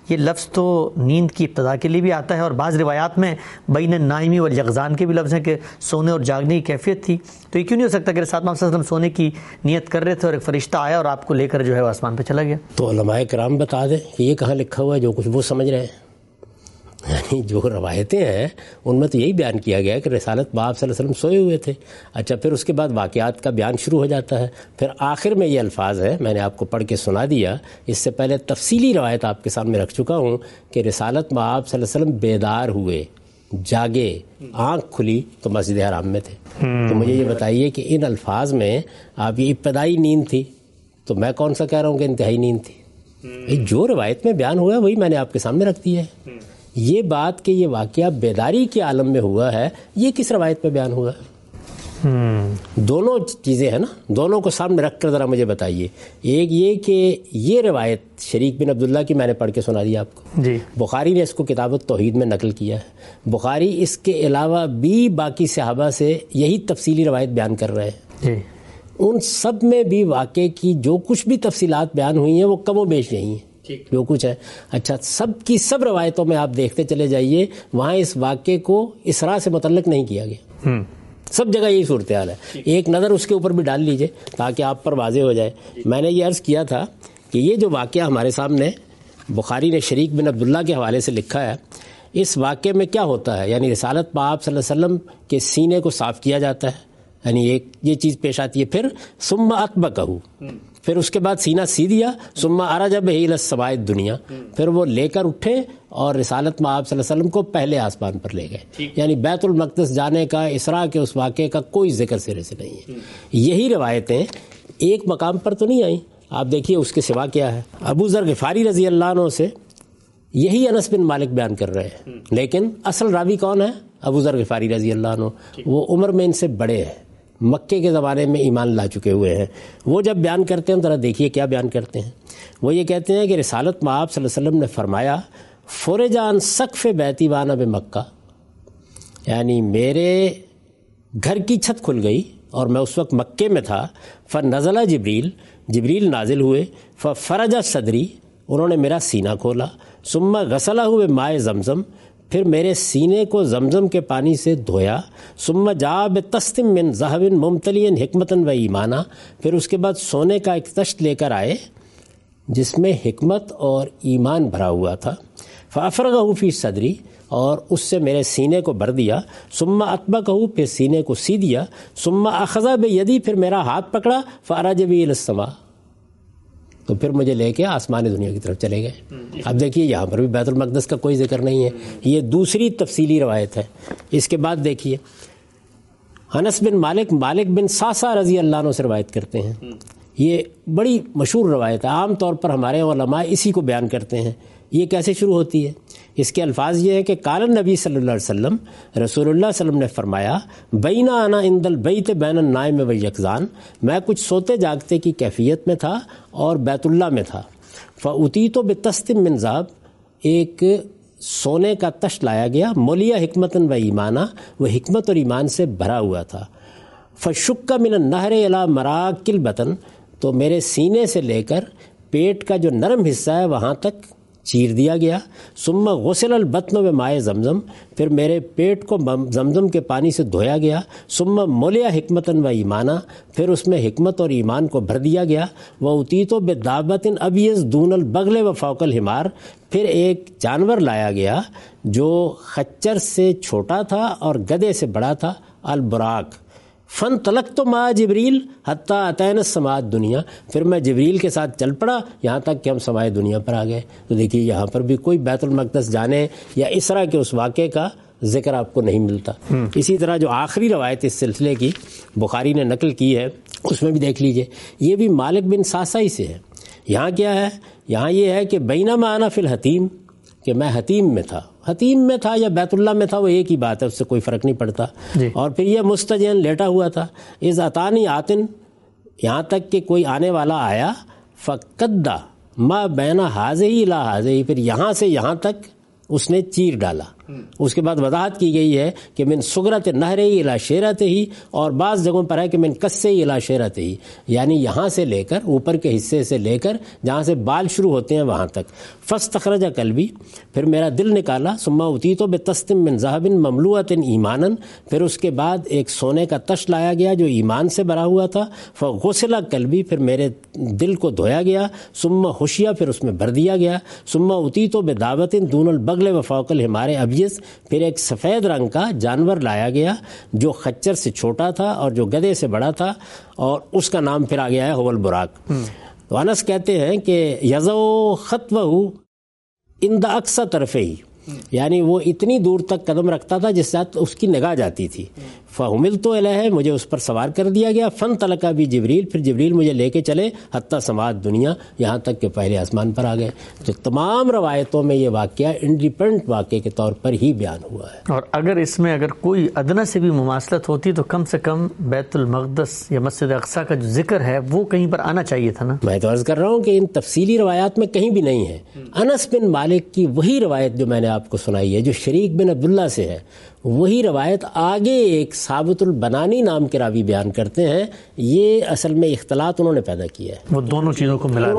یہ لفظ تو نیند کی ابتدا کے لیے بھی آتا ہے، اور بعض روایات میں بین النائمی والیقظان کے بھی لفظ ہیں کہ سونے اور جاگنے کی کیفیت تھی. تو یہ کیوں نہیں ہو سکتا کہ رسول اللہ صلی اللہ علیہ وسلم سونے کی نیت کر رہے تھے اور ایک فرشتہ آیا اور آپ کو لے کر جو ہے وہ آسمان پہ چلا گیا؟ تو علماء کرام بتا دیں کہ یہ کہاں لکھا ہوا ہے جو کچھ وہ سمجھ رہے ہیں. یعنی جو روایتیں ہیں ان میں تو یہی بیان کیا گیا ہے کہ رسالت میں آپ صلی اللہ علیہ وسلم سوئے ہوئے تھے. اچھا، پھر اس کے بعد واقعات کا بیان شروع ہو جاتا ہے. پھر آخر میں یہ الفاظ ہے، میں نے آپ کو پڑھ کے سنا دیا. اس سے پہلے تفصیلی روایت آپ کے سامنے رکھ چکا ہوں کہ رسالت میں آپ صلی اللہ علیہ وسلم بیدار ہوئے، جاگے، آنکھ کھلی تو مسجد حرام میں تھے. تو مجھے یہ بتائیے کہ ان الفاظ میں آپ یہ ابتدائی نیند تھی، تو میں کون سا کہہ رہا ہوں کہ انتہائی نیند تھی؟ جو روایت میں بیان ہوا ہے وہی میں نے آپ کے سامنے رکھ دی ہے. یہ بات کہ یہ واقعہ بیداری کے عالم میں ہوا ہے، یہ کس روایت پہ بیان ہوا ہے؟ دونوں چیزیں ہیں نا، دونوں کو سامنے رکھ کر ذرا مجھے بتائیے. ایک یہ کہ یہ روایت شریک بن عبداللہ کی میں نے پڑھ کے سنا دی آپ کو جی. بخاری نے اس کو کتاب التوحید میں نقل کیا ہے. بخاری اس کے علاوہ بھی باقی صحابہ سے یہی تفصیلی روایت بیان کر رہے ہیں جی. ان سب میں بھی واقعے کی جو کچھ بھی تفصیلات بیان ہوئی ہیں وہ کم و بیش یہی ہیں جو کچھ ہے. اچھا، سب کی سب روایتوں میں آپ دیکھتے چلے جائیے، وہاں اس واقعے کو اسراء سے متعلق نہیں کیا گیا. سب جگہ یہی صورتحال ہے. ایک نظر اس کے اوپر بھی ڈال لیجئے تاکہ آپ پر واضح ہو جائے. میں نے یہ عرض کیا تھا کہ یہ جو واقعہ ہمارے سامنے بخاری نے شریک بن عبداللہ کے حوالے سے لکھا ہے، اس واقعے میں کیا ہوتا ہے؟ یعنی رسالت پاک صلی اللہ علیہ وسلم کے سینے کو صاف کیا جاتا ہے، یعنی ایک یہ چیز پیش آتی ہے. پھر ثم اطبقہ، پھر اس کے بعد سینہ سی دیا، ثم عرج بہ الی السماء الدنیا، پھر وہ لے کر اٹھے اور رسالت میں آپ صلی اللہ علیہ وسلم کو پہلے آسمان پر لے گئے. یعنی بیت المقدس جانے کا، اسراء کے اس واقعے کا کوئی ذکر سرے سے نہیں ہے. یہی روایتیں ایک مقام پر تو نہیں آئیں، آپ دیکھیے اس کے سوا کیا ہے. ابو ذر غفاری رضی اللہ عنہ سے یہی انس بن مالک بیان کر رہے ہیں، لیکن اصل راوی کون ہے؟ ابو ذر غفاری رضی اللہ عنہ. وہ عمر میں ان سے بڑے ہیں، مکے کے زمانے میں ایمان لا چکے ہوئے ہیں. وہ جب بیان کرتے ہیں ذرا دیکھیے کیا بیان کرتے ہیں. وہ یہ کہتے ہیں کہ رسالت میں آپ صلی اللہ علیہ وسلم نے فرمایا، فرج عن سقف بیتی وانا بمکہ، یعنی میرے گھر کی چھت کھل گئی اور میں اس وقت مکے میں تھا. فنزل جبریل نازل ہوئے، ففرج صدری، انہوں نے میرا سینہ کھولا. ثم غسلہ بماء زمزم، پھر میرے سینے کو زمزم کے پانی سے دھویا. ثم جاء بطست من ذهب ممتلئا حکمتا و ایمانا، پھر اس کے بعد سونے کا ایک تشت لے کر آئے جس میں حکمت اور ایمان بھرا ہوا تھا. فافرغہ فی صدری، اور اس سے میرے سینے کو بھر دیا. ثم اطبقہ، پھر سینے کو سی دیا. ثم اخذ بیدی، پھر میرا ہاتھ پکڑا. فعرج بی الی السماء، تو پھر مجھے لے کے آسمان دنیا کی طرف چلے گئے. اب دیکھیے یہاں پر بھی بیت المقدس کا کوئی ذکر نہیں ہے. یہ دوسری تفصیلی روایت ہے. اس کے بعد دیکھیے انس بن مالک بن ساسا رضی اللہ عنہ سے روایت کرتے ہیں. یہ بڑی مشہور روایت ہے، عام طور پر ہمارے علماء اسی کو بیان کرتے ہیں. یہ کیسے شروع ہوتی ہے؟ اس کے الفاظ یہ ہیں کہ قال النبی صلی اللہ علیہ وسلم، رسول اللہ صلی اللہ علیہ وسلم نے فرمایا، بینا انا عند البیت بین النائم والیقظان، میں کچھ سوتے جاگتے کی کیفیت میں تھا اور بیت اللہ میں تھا. فاتیت بطست من ذهب، ایک سونے کا تشت لایا گیا. ملیا حکمتا و ایمانا، وہ حکمت اور ایمان سے بھرا ہوا تھا. فشک من النہر الی مراک البطن، تو میرے سینے سے لے کر پیٹ کا جو نرم حصہ ہے وہاں تک چیر دیا گیا. ثم غسل البطن بماء زمزم، پھر میرے پیٹ کو زمزم کے پانی سے دھویا گیا. ثم ملیا حکمتا و ایمانا، پھر اس میں حکمت اور ایمان کو بھر دیا گیا. واتیت بدابۃ ابیض دون البغل و فوق الحمار، پھر ایک جانور لایا گیا جو خچر سے چھوٹا تھا اور گدھے سے بڑا تھا، البراق. فانطلقت مع جبریل حتی اتینا السماء الدنیا، پھر میں جبریل کے ساتھ چل پڑا یہاں تک کہ ہم سماء دنیا پر آ گئے. تو دیکھیے یہاں پر بھی کوئی بیت المقدس جانے یا اسراء کے اس واقعے کا ذکر آپ کو نہیں ملتا. اسی طرح جو آخری روایت اس سلسلے کی بخاری نے نقل کی ہے اس میں بھی دیکھ لیجئے، یہ بھی مالک بن ساسا ہی سے ہے. یہاں کیا ہے؟ یہاں یہ ہے کہ بینما انا فی الحتیم، کہ میں حتیم میں تھا. حتیم میں تھا یا بیت اللہ میں تھا وہ ایک ہی بات ہے، اس سے کوئی فرق نہیں پڑتا. اور پھر یہ مستجن لیٹا ہوا تھا. اذ اتانی آتن، یہاں تک کہ کوئی آنے والا آیا. فقدہ ما بین ہذہ الی ہذہ، پھر یہاں سے یہاں تک اس نے چیر ڈالا. اس کے بعد وضاحت کی گئی ہے کہ من سغرت نہر الی شیرت ہی، اور بعض جگہوں پر ہے کہ من کسے الی شیرت ہی، یعنی یہاں سے لے کر اوپر کے حصے سے لے کر جہاں سے بال شروع ہوتے ہیں وہاں تک. فاستخرج قلبی، پھر میرا دل نکالا. ثم اوتیت بتستم من ذهب مملوءۃ ایمانا، پھر اس کے بعد ایک سونے کا تش لایا گیا جو ایمان سے بھرا ہوا تھا. فغسل قلبی، پھر میرے دل کو دھویا گیا. ثم حشیا، پھر اس میں بھر دیا گیا. ثم اوتیت بدعوۃ دون البغل وفوق الحمار ابیض، پھر ایک سفید رنگ کا جانور لایا گیا جو خچر سے چھوٹا تھا اور جو گدھے سے بڑا تھا، اور اس کا نام پھر آ گیا ہے حول براق. تو انس کہتے ہیں کہ یزو خطوہ عند اقصی طرفی، یعنی وہ اتنی دور تک قدم رکھتا تھا جس سے اس کی نگاہ جاتی تھی. فحملت الیہ، مجھے اس پر سوار کر دیا گیا. فانطلق بی جبریل، پھر جبریل مجھے لے کے چلے حتی سماعت دنیا، یہاں تک کہ پہلے آسمان پر آ گئے. تو تمام روایتوں میں یہ واقعہ انڈیپینڈنٹ واقعے کے طور پر ہی بیان ہوا ہے. اور اگر اس میں اگر کوئی ادنا سے بھی مماثلت ہوتی تو کم سے کم بیت المقدس یا مسجد اقصیٰ کا جو ذکر ہے وہ کہیں پر آنا چاہیے تھا نا. میں تو عرض کر رہا ہوں کہ ان تفصیلی روایات میں کہیں بھی نہیں ہے. انس بن مالک کی وہی روایت جو میں نے آپ کو سنائی ہے جو شریک بن عبداللہ سے ہے، وہی روایت آگے ایک ثابت البنانی نام کے راوی بیان کرتے ہیں. یہ اصل میں اختلاط انہوں نے پیدا کیا ہے، وہ دونوں چیزوں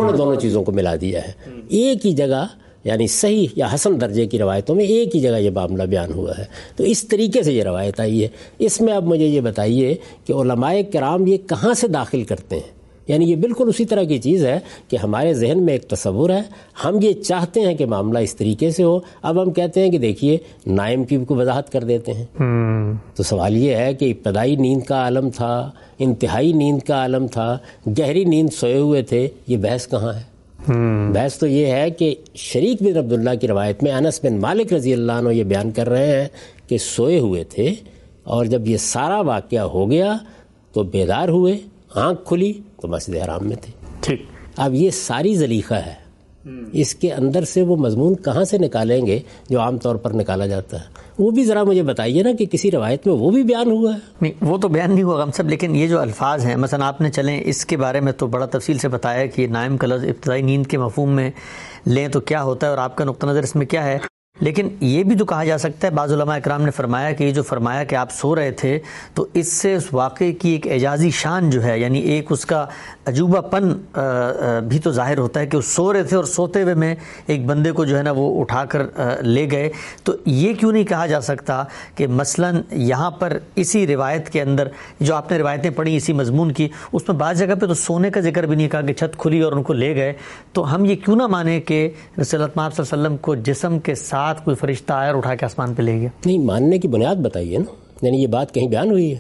کو ملا دیا ہے. ایک ہی جگہ یعنی صحیح یا حسن درجے کی روایتوں میں ایک ہی جگہ یہ معاملہ بیان ہوا ہے. تو اس طریقے سے یہ روایت آئی ہے. اس میں اب مجھے یہ بتائیے کہ علماء کرام یہ کہاں سے داخل کرتے ہیں؟ یعنی یہ بالکل اسی طرح کی چیز ہے کہ ہمارے ذہن میں ایک تصور ہے، ہم یہ چاہتے ہیں کہ معاملہ اس طریقے سے ہو. اب ہم کہتے ہیں کہ دیکھیے نائم کی کو وضاحت کر دیتے ہیں. تو سوال یہ ہے کہ ابتدائی نیند کا عالم تھا، انتہائی نیند کا عالم تھا، گہری نیند سوئے ہوئے تھے، یہ بحث کہاں ہے؟ بحث تو یہ ہے کہ شریک بن عبداللہ کی روایت میں انس بن مالک رضی اللہ عنہ یہ بیان کر رہے ہیں کہ سوئے ہوئے تھے، اور جب یہ سارا واقعہ ہو گیا تو بیدار ہوئے، آنکھ کھلی تو مسجد حرام میں تھے. ٹھیک. اب یہ ساری زلیخہ ہے، اس کے اندر سے وہ مضمون کہاں سے نکالیں گے جو عام طور پر نکالا جاتا ہے؟ وہ بھی ذرا مجھے بتائیے نا کہ کسی روایت میں وہ بھی بیان ہوا ہے. نہیں، وہ تو بیان نہیں ہوا ہم سب، لیکن یہ جو الفاظ ہیں مثلا آپ نے چلیں اس کے بارے میں تو بڑا تفصیل سے بتایا کہ نائم کا لفظ ابتدائی نیند کے مفہوم میں لیں تو کیا ہوتا ہے اور آپ کا نقطہ نظر اس میں کیا ہے. لیکن یہ بھی تو کہا جا سکتا ہے، بعض علماء اکرام نے فرمایا کہ یہ جو فرمایا کہ آپ سو رہے تھے تو اس سے اس واقعے کی ایک اعجازی شان جو ہے، یعنی ایک اس کا عجوبہ پن بھی تو ظاہر ہوتا ہے کہ وہ سو رہے تھے اور سوتے ہوئے میں ایک بندے کو جو ہے نا وہ اٹھا کر لے گئے. تو یہ کیوں نہیں کہا جا سکتا کہ مثلا یہاں پر اسی روایت کے اندر جو آپ نے روایتیں پڑھی اسی مضمون کی، اس میں بعض جگہ پہ تو سونے کا ذکر بھی نہیں کہا کہ چھت کھلی اور ان کو لے گئے. تو ہم یہ کیوں نہ مانیں کہ رسول اللہ صلی اللہ علیہ وسلم کو جسم کے ساتھ کوئی فرشتہ آیا اور اٹھا کے آسمان پہ لے گیا؟ نہیں، ماننے کی بنیاد بتائیے نا. یعنی یہ بات کہیں بیان ہوئی ہے؟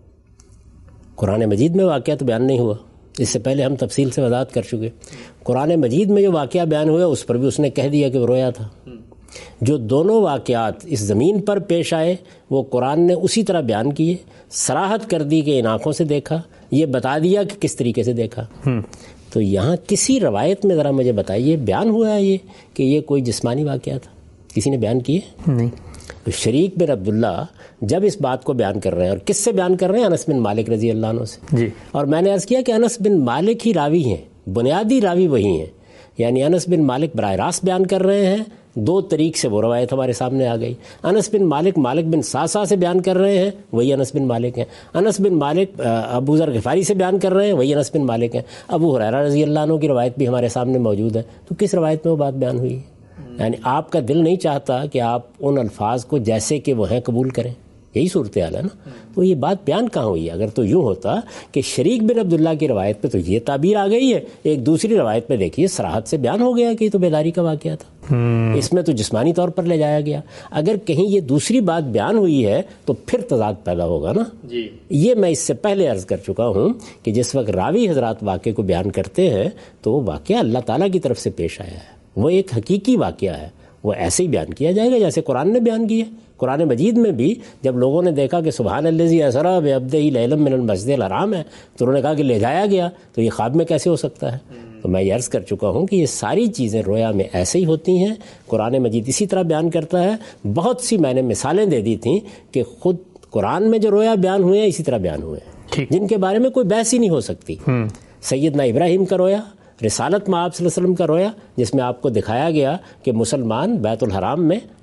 قرآن مجید میں واقعہ تو بیان نہیں ہوا، اس سے پہلے ہم تفصیل سے وضاحت کر چکے. قرآن مجید میں جو واقعہ بیان ہوا اس پر بھی اس نے کہہ دیا کہ وہ رویا تھا. جو دونوں واقعات اس زمین پر پیش آئے وہ قرآن نے اسی طرح بیان کیے، صراحت کر دی کہ ان آنکھوں سے دیکھا، یہ بتا دیا کہ کس طریقے سے دیکھا. تو یہاں کسی روایت میں ذرا مجھے بتائیے بیان ہوا ہے یہ کہ یہ کوئی جسمانی واقعہ تھا؟ کسی نے بیان کیے؟ نہیں. شریک بن عبداللہ جب اس بات کو بیان کر رہے ہیں، اور کس سے بیان کر رہے ہیں؟ انس بن مالک رضی اللہ عنہ سے. جی. اور میں نے عرض کیا کہ انس بن مالک ہی راوی ہیں، بنیادی راوی وہی ہیں. یعنی انس بن مالک براہ راست بیان کر رہے ہیں، دو طریق سے وہ روایت ہمارے سامنے آ گئی. انس بن مالک مالک بن ساسا سے بیان کر رہے ہیں، وہی انس بن مالک ہیں. انس بن مالک ابو ذر غفاری سے بیان کر رہے ہیں، وہی انس بن مالک ہیں. ابو ہریرہ رضی اللہ عنہ کی روایت بھی ہمارے سامنے موجود ہے. تو کس روایت میں وہ بات بیان ہوئی ہے؟ یعنی آپ کا دل نہیں چاہتا کہ آپ ان الفاظ کو جیسے کہ وہ ہیں قبول کریں، یہی صورتحال ہے نا. تو یہ بات بیان کہاں ہوئی ہے؟ اگر تو یوں ہوتا کہ شریک بن عبداللہ کی روایت پہ تو یہ تعبیر آ گئی ہے، ایک دوسری روایت پہ دیکھیے صراحت سے بیان ہو گیا کہ یہ تو بیداری کا واقعہ تھا، اس میں تو جسمانی طور پر لے جایا گیا. اگر کہیں یہ دوسری بات بیان ہوئی ہے تو پھر تضاد پیدا ہوگا نا. جی. یہ میں اس سے پہلے عرض کر چکا ہوں کہ جس وقت راوی حضرات واقعے کو بیان کرتے ہیں تو وہ واقعہ اللہ تعالیٰ کی طرف سے پیش آیا ہے، وہ ایک حقیقی واقعہ ہے، وہ ایسے ہی بیان کیا جائے گا جیسے قرآن نے بیان کیا. قرآن مجید میں بھی جب لوگوں نے دیکھا کہ سبحان الذی اسری بعبدہ لیلا من المسجد الحرام ہے تو انہوں نے کہا کہ لے جایا گیا، تو یہ خواب میں کیسے ہو سکتا ہے؟ تو میں یہ عرض کر چکا ہوں کہ یہ ساری چیزیں رویا میں ایسے ہی ہوتی ہیں. قرآن مجید اسی طرح بیان کرتا ہے. بہت سی میں نے مثالیں دے دی تھیں کہ خود قرآن میں جو رویا بیان ہوئے ہیں اسی طرح بیان ہوئے ہیں، جن کے بارے میں کوئی بحث ہی نہیں ہو سکتی. سیدنا ابراہیم کا رویا، رسالت میں آپ صلی اللہ علیہ وسلم کا رویا، جس میں آپ کو دکھایا گیا کہ مسلمان بیت الحرام میں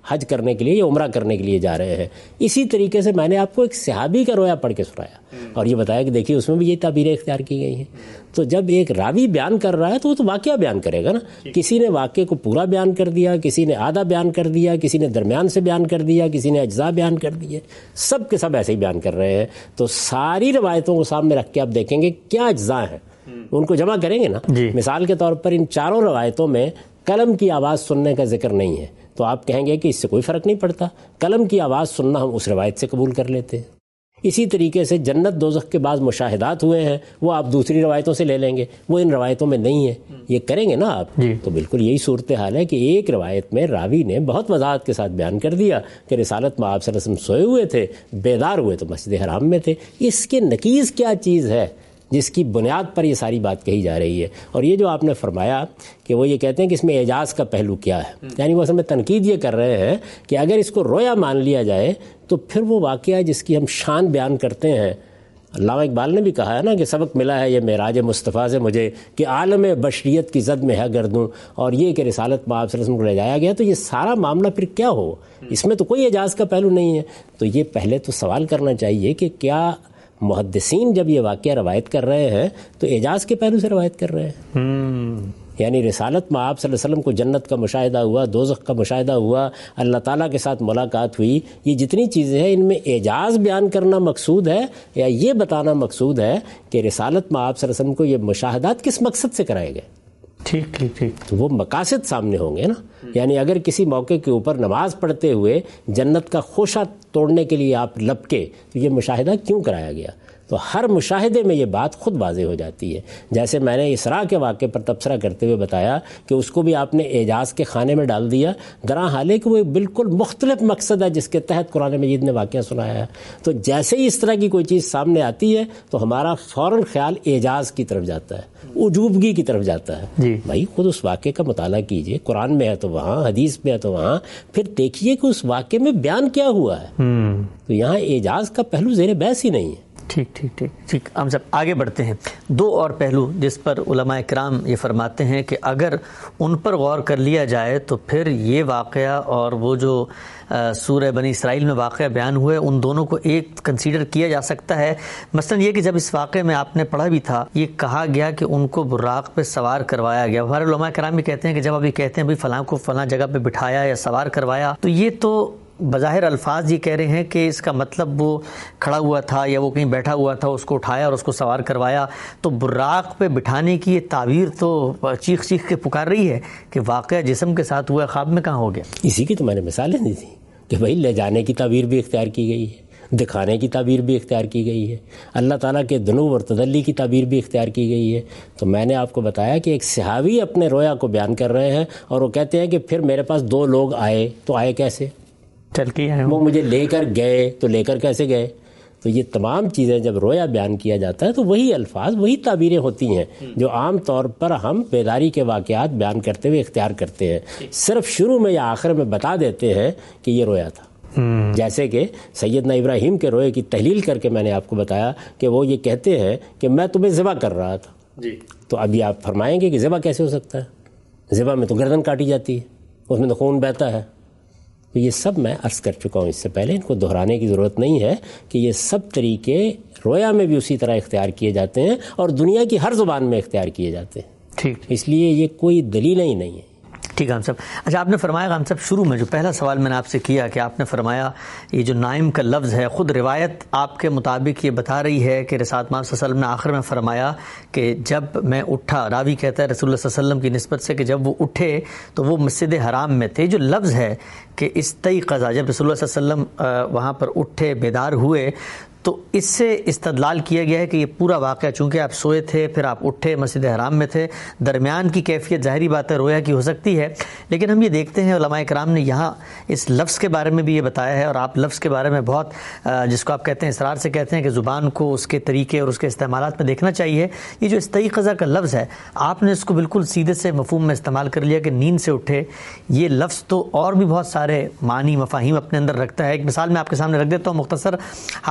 حج کرنے کے لیے یا عمرہ کرنے کے لیے جا رہے ہیں. اسی طریقے سے میں نے آپ کو ایک صحابی کا رویا پڑھ کے سنایا اور یہ بتایا کہ دیکھیے اس میں بھی یہ تعبیریں اختیار کی گئی ہیں. تو جب ایک راوی بیان کر رہا ہے تو وہ تو واقعہ بیان کرے گا نا. کسی نے واقعے کو پورا بیان کر دیا, کسی نے آدھا بیان کر دیا, کسی نے درمیان سے بیان کر دیا, کسی نے اجزاء بیان کر دیے, سب کے سب ایسے ہی بیان کر رہے ہیں. تو ساری روایتوں کو سامنے رکھ کے آپ دیکھیں گے کیا اجزاء ہیں, ان کو جمع کریں گے نا. مثال کے طور پر ان چاروں روایتوں میں قلم کی آواز سننے کا ذکر نہیں ہے, تو آپ کہیں گے کہ اس سے کوئی فرق نہیں پڑتا, قلم کی آواز سننا ہم اس روایت سے قبول کر لیتے ہیں. اسی طریقے سے جنت دوزخ کے بعض مشاہدات ہوئے ہیں, وہ آپ دوسری روایتوں سے لے لیں گے, وہ ان روایتوں میں نہیں ہے. یہ کریں گے نا آپ, تو بالکل یہی صورتحال ہے کہ ایک روایت میں راوی نے بہت وضاحت کے ساتھ بیان کر دیا کہ رسالت میں آپ صلی اللہ علیہ وسلم سوئے ہوئے تھے, بیدار ہوئے تو مسجد حرام میں تھے. اس کے نقیض کیا چیز ہے جس کی بنیاد پر یہ ساری بات کہی جا رہی ہے؟ اور یہ جو آپ نے فرمایا کہ وہ یہ کہتے ہیں کہ اس میں اعجاز کا پہلو کیا ہے, یعنی وہ اصل میں تنقید یہ کر رہے ہیں کہ اگر اس کو رویا مان لیا جائے تو پھر وہ واقعہ جس کی ہم شان بیان کرتے ہیں, علامہ اقبال نے بھی کہا ہے نا کہ سبق ملا ہے یہ معراج مصطفیٰ سے مجھے کہ عالم بشریت کی زد میں ہے گردوں, اور یہ کہ رسالت میں آپ صلی اللہ علیہ وسلم کو لے جایا گیا. تو یہ سارا معاملہ پھر کیا ہو, اس میں تو کوئی اعجاز کا پہلو نہیں ہے. تو یہ پہلے تو سوال کرنا چاہیے کہ کیا محدثین جب یہ واقعہ روایت کر رہے ہیں تو اعجاز کے پہلو سے روایت کر رہے ہیں؟ یعنی رسالت میں آپ صلی اللہ علیہ وسلم کو جنت کا مشاہدہ ہوا, دوزخ کا مشاہدہ ہوا, اللہ تعالیٰ کے ساتھ ملاقات ہوئی, یہ جتنی چیزیں ہیں ان میں اعجاز بیان کرنا مقصود ہے یا یہ بتانا مقصود ہے کہ رسالت میں آپ صلی اللہ علیہ وسلم کو یہ مشاہدات کس مقصد سے کرائے گئے؟ ٹھیک ٹھیک ٹھیک. تو وہ مقاصد سامنے ہوں گے نا. یعنی اگر کسی موقع کے اوپر نماز پڑھتے ہوئے جنت کا خوشہ توڑنے کے لیے آپ لپکے تو یہ مشاہدہ کیوں کرایا گیا؟ تو ہر مشاہدے میں یہ بات خود واضح ہو جاتی ہے. جیسے میں نے اسراء کے واقعے پر تبصرہ کرتے ہوئے بتایا کہ اس کو بھی آپ نے اعجاز کے خانے میں ڈال دیا, درا حالے کہ وہ بالکل مختلف مقصد ہے جس کے تحت قرآن مجید نے واقعہ سنایا ہے. تو جیسے ہی اس طرح کی کوئی چیز سامنے آتی ہے تو ہمارا فوراً خیال اعجاز کی طرف جاتا ہے, عجوبگی کی طرف جاتا ہے. بھائی خود اس واقعے کا مطالعہ کیجئے, قرآن میں ہے تو وہاں, حدیث میں ہے تو وہاں, پھر دیکھیے کہ اس واقعے میں بیان کیا ہوا ہے. تو یہاں اعجاز کا پہلو زیر بحث ہی نہیں ہے. ٹھیک ٹھیک ٹھیک ٹھیک. ہم سب آگے بڑھتے ہیں. دو اور پہلو جس پر علماء کرام یہ فرماتے ہیں کہ اگر ان پر غور کر لیا جائے تو پھر یہ واقعہ اور وہ جو سورہ بنی اسرائیل میں واقعہ بیان ہوئے ان دونوں کو ایک کنسیڈر کیا جا سکتا ہے. مثلا یہ کہ جب اس واقعے میں آپ نے پڑھا بھی تھا, یہ کہا گیا کہ ان کو براق پہ سوار کروایا گیا. ہمارے علماء کرام بھی کہتے ہیں کہ جب ابھی کہتے ہیں بھائی فلاں کو فلاں جگہ پہ بٹھایا یا سوار کروایا, تو یہ تو بظاہر الفاظ یہ کہہ رہے ہیں کہ اس کا مطلب وہ کھڑا ہوا تھا یا وہ کہیں بیٹھا ہوا تھا, اس کو اٹھایا اور اس کو سوار کروایا. تو براق پہ بٹھانے کی یہ تعبیر تو چیخ چیخ کے پکار رہی ہے کہ واقعہ جسم کے ساتھ ہوا, خواب میں کہاں ہو گیا. اسی کی تو میں نے مثالیں دی تھیں کہ بھائی لے جانے کی تعبیر بھی اختیار کی گئی ہے, دکھانے کی تعبیر بھی اختیار کی گئی ہے, اللہ تعالیٰ کے دنو اور تدلی کی تعبیر بھی اختیار کی گئی ہے. تو میں نے آپ کو بتایا کہ ایک صحابی اپنے رویا کو بیان کر رہے ہیں اور وہ کہتے ہیں کہ پھر میرے پاس دو لوگ آئے, تو آئے کیسے؟ چل کے وہ مجھے لے کر گئے, تو لے کر کیسے گئے؟ تو یہ تمام چیزیں جب رویا بیان کیا جاتا ہے تو وہی الفاظ, وہی تعبیریں ہوتی ہیں جو عام طور پر ہم بیداری کے واقعات بیان کرتے ہوئے اختیار کرتے ہیں. صرف شروع میں یا آخر میں بتا دیتے ہیں کہ یہ رویا تھا. جیسے کہ سیدنا ابراہیم کے روئے کی تحلیل کر کے میں نے آپ کو بتایا کہ وہ یہ کہتے ہیں کہ میں تمہیں ذبح کر رہا تھا. تو ابھی آپ فرمائیں گے کہ ذبح کیسے ہو سکتا ہے؟ ذبح میں تو گردن کاٹی جاتی ہے, اس میں تو خون بہتا ہے. تو یہ سب میں عرض کر چکا ہوں اس سے پہلے, ان کو دہرانے کی ضرورت نہیں ہے کہ یہ سب طریقے رویا میں بھی اسی طرح اختیار کیے جاتے ہیں اور دنیا کی ہر زبان میں اختیار کیے جاتے ہیں. ٹھیک, اس لیے یہ کوئی دلیل ہی نہیں ہے. ٹھیک ہے ہم سب. اچھا, آپ نے فرمایا ہم سب شروع میں جو پہلا سوال میں نے آپ سے کیا کہ آپ نے فرمایا یہ جو نائم کا لفظ ہے, خود روایت آپ کے مطابق یہ بتا رہی ہے کہ رسالت مآب صلی اللہ علیہ وسلم نے آخر میں فرمایا کہ جب میں اٹھا, راوی کہتا ہے رسول اللہ صلی اللہ علیہ وسلم کی نسبت سے کہ جب وہ اٹھے تو وہ مسجد حرام میں تھے. جو لفظ ہے کہ استیقظ, جب رسول اللہ صلی اللہ علیہ وسلم وہاں پر اٹھے, بیدار ہوئے, تو اس سے استدلال کیا گیا ہے کہ یہ پورا واقعہ چونکہ آپ سوئے تھے, پھر آپ اٹھے, مسجد حرام میں تھے, درمیان کی کیفیت ظاہری بات ہے رویا کی ہو سکتی ہے. لیکن ہم یہ دیکھتے ہیں علماء کرام نے یہاں اس لفظ کے بارے میں بھی یہ بتایا ہے, اور آپ لفظ کے بارے میں بہت جس کو آپ کہتے ہیں اصرار سے کہتے ہیں کہ زبان کو اس کے طریقے اور اس کے استعمالات میں دیکھنا چاہیے. یہ جو استیقظ کا لفظ ہے, آپ نے اس کو بالکل سیدھے سے مفہوم میں استعمال کر لیا کہ نیند سے اٹھے. یہ لفظ تو اور بھی بہت سارے معنی مفاہیم اپنے اندر رکھتا ہے. ایک مثال میں آپ کے سامنے رکھ دیتا ہوں مختصر. حافظ ابن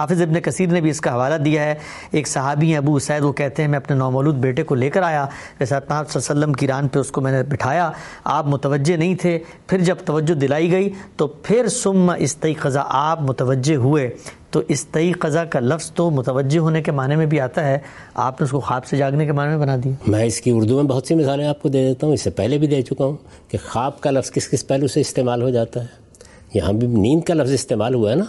کثیر نے بھی اس کا حوالہ دیا ہے. ایک صحابی ہیں ابو اسید، وہ کہتے ہیں میں اپنے نومولود بیٹے کو لے کر آیا، رسالت پاک صلی اللہ علیہ وسلم کی ران پہ اس کو میں نے بٹھایا، آپ متوجہ نہیں تھے، پھر جب توجہ دلائی گئی تو پھر ثم استیقظ، آپ متوجہ ہوئے. تو استیقظ کا لفظ تو متوجہ ہونے کے معنی میں بھی آتا ہے، آپ نے اس کو خواب سے جاگنے کے معنی میں بنا دیا. میں اس کی اردو میں بہت سی مثالیں آپ کو دے دیتا ہوں، اس سے پہلے بھی دے چکا ہوں کہ خواب کا لفظ کس کس پہلو سے استعمال ہو جاتا ہے. یہاں بھی نیند کا لفظ استعمال ہوا ہے نا.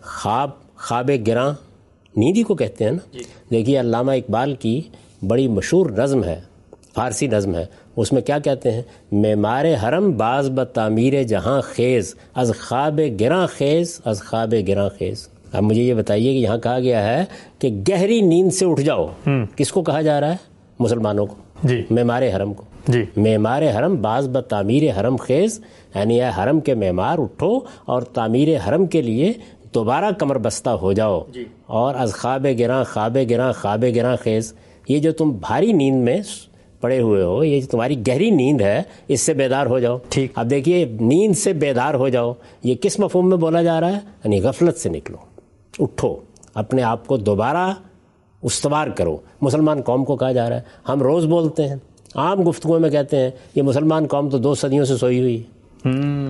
خواب گراں نیند ہی کو کہتے ہیں نا. دیکھیے علامہ اقبال کی بڑی مشہور نظم ہے، فارسی نظم ہے، اس میں کیا کہتے ہیں؟ معمار حرم باز بتعمیر جہاں خیز، از خواب گراں خیز، از خواب گراں خیز. اب مجھے یہ بتائیے کہ یہاں کہا گیا ہے کہ گہری نیند سے اٹھ جاؤ. کس کو کہا جا رہا ہے؟ مسلمانوں کو، معمار حرم کو. معمار حرم باز بتعمیر حرم خیز، یعنی اے حرم کے معمار اٹھو اور تعمیر حرم کے لیے دوبارہ کمر بستہ ہو جاؤ. اور از خواب گراں خواب گراں خواب گراں خیز، یہ جو تم بھاری نیند میں پڑے ہوئے ہو، یہ جو تمہاری گہری نیند ہے، اس سے بیدار ہو جاؤ. اب دیکھیے نیند سے بیدار ہو جاؤ، یہ کس مفہوم میں بولا جا رہا ہے؟ یعنی غفلت سے نکلو، اٹھو، اپنے آپ کو دوبارہ استوار کرو. مسلمان قوم کو کہا جا رہا ہے. ہم روز بولتے ہیں، عام گفتگو میں کہتے ہیں یہ مسلمان قوم تو 2 صدیوں سے سوئی ہوئی ہے.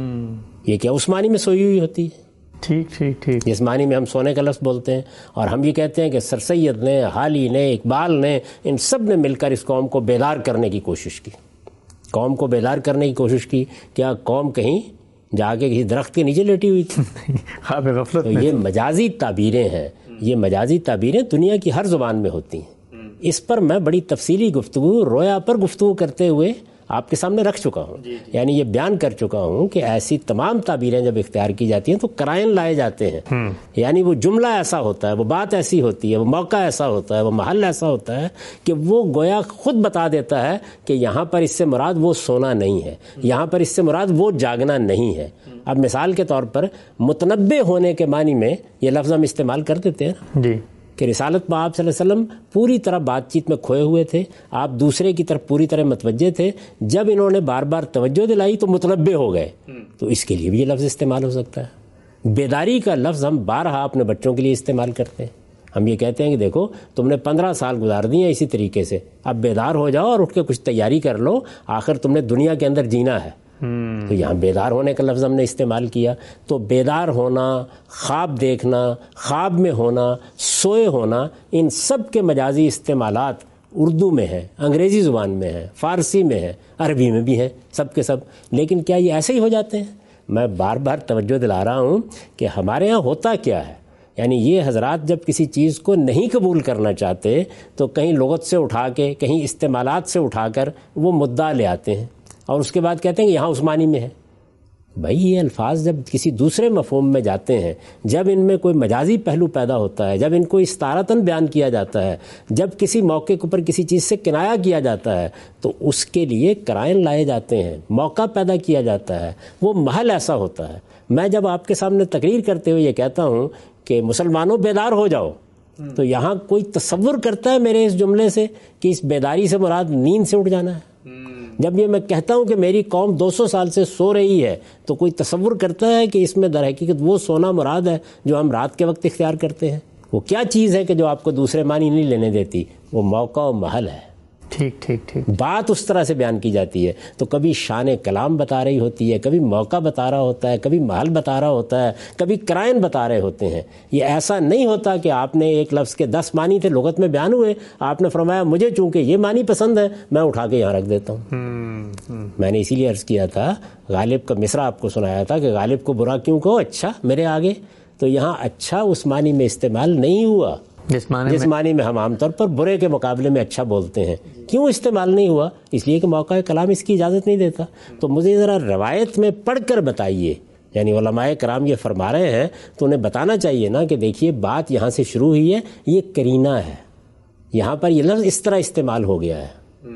یہ کیا اس معنی میں سوئی ہوئی ہوتی ہے؟ ٹھیک. جس معنی میں ہم سونے کا لفظ بولتے ہیں. اور ہم یہ کہتے ہیں کہ سر سید نے، حالی نے، اقبال نے، ان سب نے مل کر اس قوم کو بیدار کرنے کی کوشش کی. قوم کو بیدار کرنے کی کوشش کی. کیا قوم کہیں جا کے کسی درخت کے نیچے لیٹی ہوئی تھی؟ خواب غفلت. تو یہ مجازی تعبیریں ہیں، یہ مجازی تعبیریں دنیا کی ہر زبان میں ہوتی ہیں. اس پر میں بڑی تفصیلی گفتگو رویا پر گفتگو کرتے ہوئے آپ کے سامنے رکھ چکا ہوں. یعنی یہ بیان کر چکا ہوں کہ ایسی تمام تعبیریں جب اختیار کی جاتی ہیں تو قرائن لائے جاتے ہیں. یعنی وہ جملہ ایسا ہوتا ہے، وہ بات ایسی ہوتی ہے، وہ موقع ایسا ہوتا ہے، وہ محل ایسا ہوتا ہے کہ وہ گویا خود بتا دیتا ہے کہ یہاں پر اس سے مراد وہ سونا نہیں ہے، یہاں پر اس سے مراد وہ جاگنا نہیں ہے. اب مثال کے طور پر متنبع ہونے کے معنی میں یہ لفظ ہم استعمال کر دیتے ہیں کہ رسالت میں آپ صلی اللہ علیہ وسلم پوری طرح بات چیت میں کھوئے ہوئے تھے، آپ دوسرے کی طرف پوری طرح متوجہ تھے. جب انہوں نے بار بار توجہ دلائی تو متنبع ہو گئے. تو اس کے لیے بھی یہ لفظ استعمال ہو سکتا ہے. بیداری کا لفظ ہم بارہا اپنے بچوں کے لیے استعمال کرتے ہیں. ہم یہ کہتے ہیں کہ دیکھو تم نے 15 سال گزار دیے اسی طریقے سے، اب بیدار ہو جاؤ اور اٹھ کے کچھ تیاری کر لو، آخر تم نے دنیا کے اندر جینا ہے. تو یہاں بیدار ہونے کا لفظ ہم نے استعمال کیا. تو بیدار ہونا، خواب دیکھنا، خواب میں ہونا، سوئے ہونا، ان سب کے مجازی استعمالات اردو میں ہے، انگریزی زبان میں ہے، فارسی میں ہے، عربی میں بھی ہے، سب کے سب. لیکن کیا یہ ایسے ہی ہو جاتے ہیں؟ میں بار بار توجہ دلا رہا ہوں کہ ہمارے ہاں ہوتا کیا ہے. یعنی یہ حضرات جب کسی چیز کو نہیں قبول کرنا چاہتے تو کہیں لغت سے اٹھا کے، کہیں استعمالات سے اٹھا کر وہ مدعا لے آتے ہیں اور اس کے بعد کہتے ہیں کہ یہاں اس معنی میں ہے. بھائی یہ الفاظ جب کسی دوسرے مفہوم میں جاتے ہیں، جب ان میں کوئی مجازی پہلو پیدا ہوتا ہے، جب ان کو استعارتاً بیان کیا جاتا ہے، جب کسی موقع کے اوپر کسی چیز سے کنایا کیا جاتا ہے تو اس کے لیے قرائن لائے جاتے ہیں، موقع پیدا کیا جاتا ہے، وہ محل ایسا ہوتا ہے. میں جب آپ کے سامنے تقریر کرتے ہوئے یہ کہتا ہوں کہ مسلمانوں بیدار ہو جاؤ، تو یہاں کوئی تصور کرتا ہے میرے اس جملے سے کہ اس بیداری سے مراد نیند سے اٹھ جانا ہے؟ جب یہ میں کہتا ہوں کہ میری قوم 200 سال سے سو رہی ہے تو کوئی تصور کرتا ہے کہ اس میں در حقیقت وہ سونا مراد ہے جو ہم رات کے وقت اختیار کرتے ہیں؟ وہ کیا چیز ہے کہ جو آپ کو دوسرے معنی نہیں لینے دیتی؟ وہ موقع و محل ہے. ٹھیک. بات اس طرح سے بیان کی جاتی ہے تو کبھی شان کلام بتا رہی ہوتی ہے، کبھی موقع بتا رہا ہوتا ہے، کبھی محل بتا رہا ہوتا ہے، کبھی قرائن بتا رہے ہوتے ہیں. یہ ایسا نہیں ہوتا کہ آپ نے ایک لفظ کے 10 معنی تھے لغت میں بیان ہوئے، آپ نے فرمایا مجھے چونکہ یہ معنی پسند ہے میں اٹھا کے یہاں رکھ دیتا ہوں. میں نے اسی لیے عرض کیا تھا، غالب کا مصرع آپ کو سنایا تھا کہ غالب کو برا کیوں کہو، اچھا میرے آگے. تو یہاں اچھا اس معنی میں استعمال نہیں ہوا جس معنی میں ہم عام طور پر برے کے مقابلے میں اچھا بولتے ہیں. کیوں استعمال نہیں ہوا؟ اس لیے کہ موقع کلام اس کی اجازت نہیں دیتا. تو مجھے ذرا روایت میں پڑھ کر بتائیے. یعنی علماء کرام یہ فرما رہے ہیں تو انہیں بتانا چاہیے نا کہ دیکھیے بات یہاں سے شروع ہوئی ہے، یہ کرینہ ہے، یہاں پر یہ لفظ اس طرح استعمال ہو گیا ہے.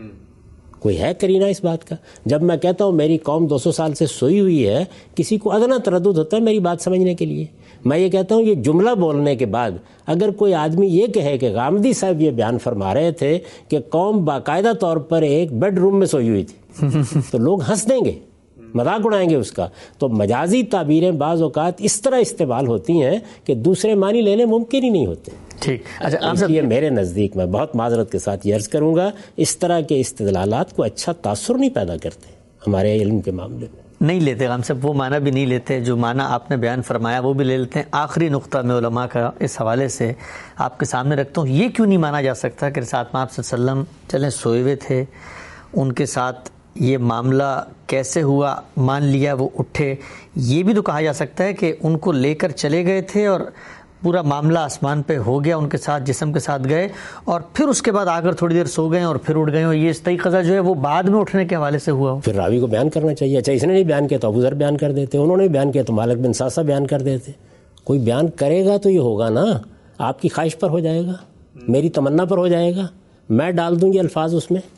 کوئی ہے کرینہ اس بات کا؟ جب میں کہتا ہوں میری قوم 200 سال سے سوئی ہوئی ہے، کسی کو ادنا تردد ہوتا ہے میری بات سمجھنے کے لیے. میں یہ کہتا ہوں یہ جملہ بولنے کے بعد اگر کوئی آدمی یہ کہے کہ غامدی صاحب یہ بیان فرما رہے تھے کہ قوم باقاعدہ طور پر ایک بیڈ روم میں سوئی ہوئی تھی تو لوگ ہنس دیں گے. مذاق اڑائیں گے اس کا. تو مجازی تعبیریں بعض اوقات اس طرح استعمال ہوتی ہیں کہ دوسرے معنی لینے ممکن ہی نہیں ہوتے. ٹھیک. اچھا اس لیے میرے نزدیک میں بہت معذرت کے ساتھ یہ عرض کروں گا اس طرح کے استدلالات کو اچھا تاثر نہیں پیدا کرتے ہمارے علم کے معاملے میں. نہیں لیتے غام صاحب، وہ معنی بھی نہیں لیتے جو معنی آپ نے بیان فرمایا وہ بھی لے لیتے ہیں. آخری نقطہ میں علماء کا اس حوالے سے آپ کے سامنے رکھتا ہوں. یہ کیوں نہیں مانا جا سکتا کہ ساتھ میں آپ صلی اللہ علیہ وسلم چلیں سوئے ہوئے تھے، ان کے ساتھ یہ معاملہ کیسے ہوا، مان لیا وہ اٹھے. یہ بھی تو کہا جا سکتا ہے کہ ان کو لے کر چلے گئے تھے اور پورا معاملہ آسمان پہ ہو گیا، ان کے ساتھ جسم کے ساتھ گئے اور پھر اس کے بعد آ کر تھوڑی دیر سو گئے اور پھر اٹھ گئے. اور یہ استئی قضا جو ہے وہ بعد میں اٹھنے کے حوالے سے ہوا ہو. پھر راوی کو بیان کرنا چاہیے. اچھا اس نے نہیں بیان کیا تو ابو ذر بیان کر دیتے، انہوں نے بیان کیا تو مالک بن ساسا بیان کر دیتے. کوئی بیان کرے گا تو یہ ہوگا نا، آپ کی خواہش پر ہو جائے گا، میری تمنا پر ہو جائے گا، میں ڈال دوں گی الفاظ اس میں.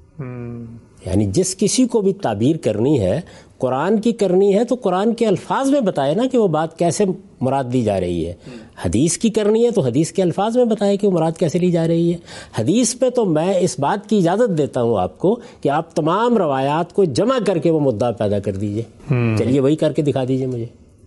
یعنی جس کسی کو بھی تعبیر کرنی ہے قرآن کی کرنی ہے تو قرآن کے الفاظ میں بتائے نا کہ وہ بات کیسے مراد دی جا رہی ہے. حدیث کی کرنی ہے تو حدیث کے الفاظ میں بتائے کہ وہ مراد کیسے لی جا رہی ہے. حدیث پہ تو میں اس بات کی اجازت دیتا ہوں آپ کو کہ آپ تمام روایات کو جمع کر کے وہ مدعا پیدا کر دیجئے. چلیے وہی کر کے دکھا دیجئے مجھے.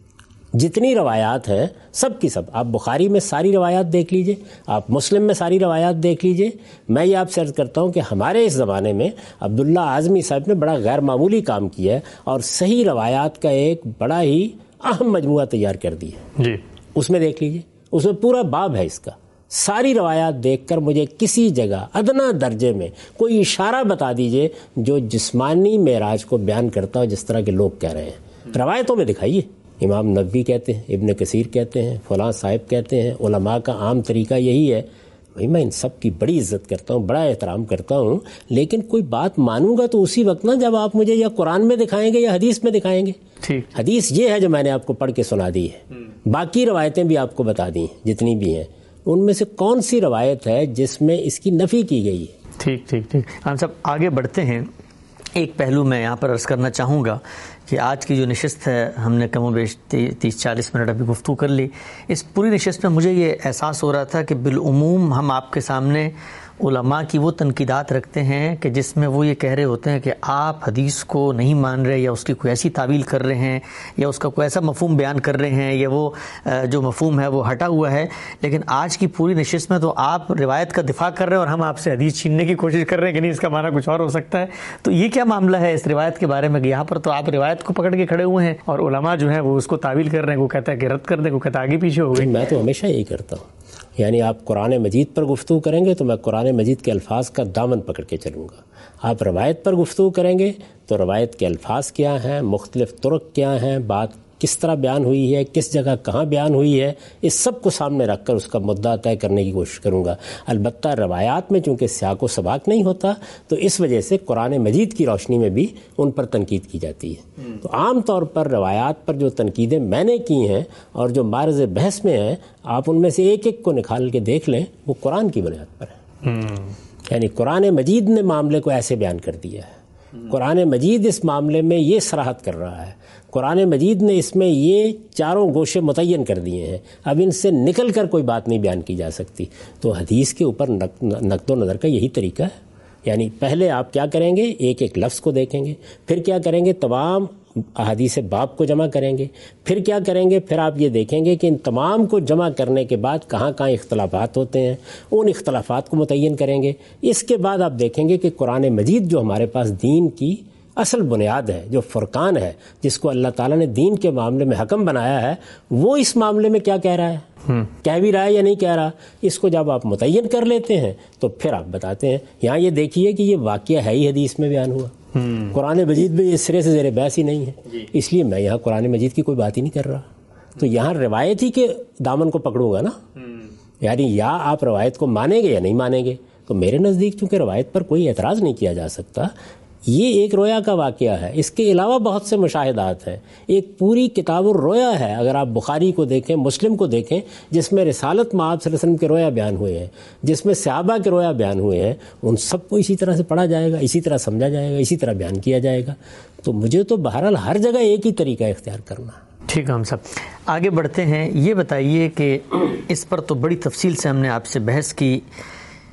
جتنی روایات ہیں سب کی سب، آپ بخاری میں ساری روایات دیکھ لیجئے، آپ مسلم میں ساری روایات دیکھ لیجئے. میں یہ آپ سے عرض کرتا ہوں کہ ہمارے اس زمانے میں عبداللہ اعظمی صاحب نے بڑا غیر معمولی کام کیا ہے اور صحیح روایات کا ایک بڑا ہی اہم مجموعہ تیار کر دیا ہے. جی اس میں دیکھ لیجئے، اس میں پورا باب ہے اس کا. ساری روایات دیکھ کر مجھے کسی جگہ ادنا درجے میں کوئی اشارہ بتا دیجئے جو جسمانی معراج کو بیان کرتا ہو جس طرح کے لوگ کہہ رہے ہیں. روایتوں میں دکھائیے. امام نووی کہتے ہیں، ابن کثیر کہتے ہیں، فلاں صاحب کہتے ہیں. علماء کا عام طریقہ یہی ہے. بھائی میں ان سب کی بڑی عزت کرتا ہوں، بڑا احترام کرتا ہوں، لیکن کوئی بات مانوں گا تو اسی وقت نا جب آپ مجھے یا قرآن میں دکھائیں گے یا حدیث میں دکھائیں گے. ٹھیک. حدیث یہ ہے جو میں نے آپ کو پڑھ کے سنا دی ہے. باقی روایتیں بھی آپ کو بتا دی ہیں جتنی بھی ہیں، ان میں سے کون سی روایت ہے جس میں اس کی نفی کی گئی ہے. ٹھیک ٹھیک ٹھیک. ہم سب آگے بڑھتے ہیں. ایک پہلو میں یہاں پر عرض کرنا چاہوں گا کہ آج کی جو نشست ہے ہم نے کم و بیش 30-40 منٹ ابھی گفتگو کر لی. اس پوری نشست میں مجھے یہ احساس ہو رہا تھا کہ بالعموم ہم آپ کے سامنے علماء کی وہ تنقیدات رکھتے ہیں کہ جس میں وہ یہ کہہ رہے ہوتے ہیں کہ آپ حدیث کو نہیں مان رہے یا اس کی کوئی ایسی تعویل کر رہے ہیں یا اس کا کوئی ایسا مفہوم بیان کر رہے ہیں یا وہ جو مفہوم ہے وہ ہٹا ہوا ہے. لیکن آج کی پوری نشست میں تو آپ روایت کا دفاع کر رہے ہیں اور ہم آپ سے حدیث چھیننے کی کوشش کر رہے ہیں کہ نہیں اس کا معنی کچھ اور ہو سکتا ہے. تو یہ کیا معاملہ ہے اس روایت کے بارے میں کہ یہاں پر تو آپ روایت کو پکڑ کے کھڑے ہوئے ہیں اور علماء جو ہیں وہ اس کو تعویل کر رہے ہیں، وہ کہتا ہے کہ رد کر دیں، وہ کہتا ہے آگے پیچھے ہو گئے. میں تو ہمیشہ یہی کرتا ہوں. یعنی آپ قرآن مجید پر گفتگو کریں گے تو میں قرآن مجید کے الفاظ کا دامن پکڑ کے چلوں گا. آپ روایت پر گفتگو کریں گے تو روایت کے الفاظ کیا ہیں، مختلف طرق کیا ہیں، بات کس طرح بیان ہوئی ہے، کس جگہ کہاں بیان ہوئی ہے، اس سب کو سامنے رکھ کر اس کا مدعا طے کرنے کی کوشش کروں گا. البتہ روایات میں چونکہ سیاق و سباق نہیں ہوتا تو اس وجہ سے قرآن مجید کی روشنی میں بھی ان پر تنقید کی جاتی ہے. تو عام طور پر روایات پر جو تنقیدیں میں نے کی ہیں اور جو معرض بحث میں ہیں، آپ ان میں سے ایک ایک کو نکال کے دیکھ لیں، وہ قرآن کی بنیاد پر ہے. یعنی قرآن مجید نے معاملے کو ایسے بیان کر دیا ہے. قرآن مجید اس معاملے میں یہ صراحت کر رہا ہے. قرآن مجید نے اس میں یہ چاروں گوشے متعین کر دیے ہیں. اب ان سے نکل کر کوئی بات نہیں بیان کی جا سکتی. تو حدیث کے اوپر نقد و نظر کا یہی طریقہ ہے. یعنی پہلے آپ کیا کریں گے، ایک ایک لفظ کو دیکھیں گے، پھر کیا کریں گے، تمام احادیث باب کو جمع کریں گے، پھر کیا کریں گے، پھر آپ یہ دیکھیں گے کہ ان تمام کو جمع کرنے کے بعد کہاں کہاں اختلافات ہوتے ہیں، ان اختلافات کو متعین کریں گے. اس کے بعد آپ دیکھیں گے کہ قرآن مجید جو ہمارے پاس دین کی اصل بنیاد ہے، جو فرقان ہے، جس کو اللہ تعالیٰ نے دین کے معاملے میں حکم بنایا ہے، وہ اس معاملے میں کیا کہہ رہا ہے، کہہ بھی رہا ہے یا نہیں کہہ رہا. اس کو جب آپ متعین کر لیتے ہیں تو پھر آپ بتاتے ہیں. یہاں یہ دیکھیے کہ یہ واقعہ ہے ہی حدیث میں بیان ہوا، قرآن مجید میں یہ سرے سے زیر بحث ہی نہیں ہے. اس لیے میں یہاں قرآن مجید کی کوئی بات ہی نہیں کر رہا. تو یہاں روایت ہی کے دامن کو پکڑوں گا نا. یعنی یا آپ روایت کو مانیں گے یا نہیں مانیں گے. تو میرے نزدیک چونکہ روایت پر کوئی اعتراض نہیں کیا جا سکتا، یہ ایک رویا کا واقعہ ہے. اس کے علاوہ بہت سے مشاہدات ہیں. ایک پوری کتاب الرویا ہے، اگر آپ بخاری کو دیکھیں، مسلم کو دیکھیں، جس میں رسالت مآب صلی اللہ علیہ وسلم کے رویا بیان ہوئے ہیں، جس میں صحابہ کے رویا بیان ہوئے ہیں. ان سب کو اسی طرح سے پڑھا جائے گا، اسی طرح سمجھا جائے گا، اسی طرح بیان کیا جائے گا. تو مجھے تو بہرحال ہر جگہ ایک ہی طریقہ اختیار کرنا. ٹھیک ہے، ہم سب آگے بڑھتے ہیں. یہ بتائیے کہ اس پر تو بڑی تفصیل سے ہم نے آپ سے بحث کی.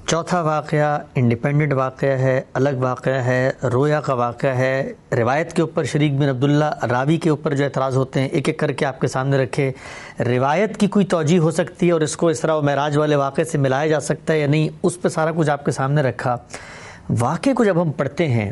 چوتھا واقعہ انڈیپینڈنٹ واقعہ ہے، الگ واقعہ ہے، رویا کا واقعہ ہے، روایت کے اوپر شریک بن عبداللہ راوی کے اوپر جو اعتراض ہوتے ہیں ایک ایک کر کے آپ کے سامنے رکھے. روایت کی کوئی توجیہ ہو سکتی ہے اور اس کو اسراء و معراج والے واقعے سے ملایا جا سکتا ہے یا نہیں، اس پہ سارا کچھ آپ کے سامنے رکھا. واقعے کو جب ہم پڑھتے ہیں،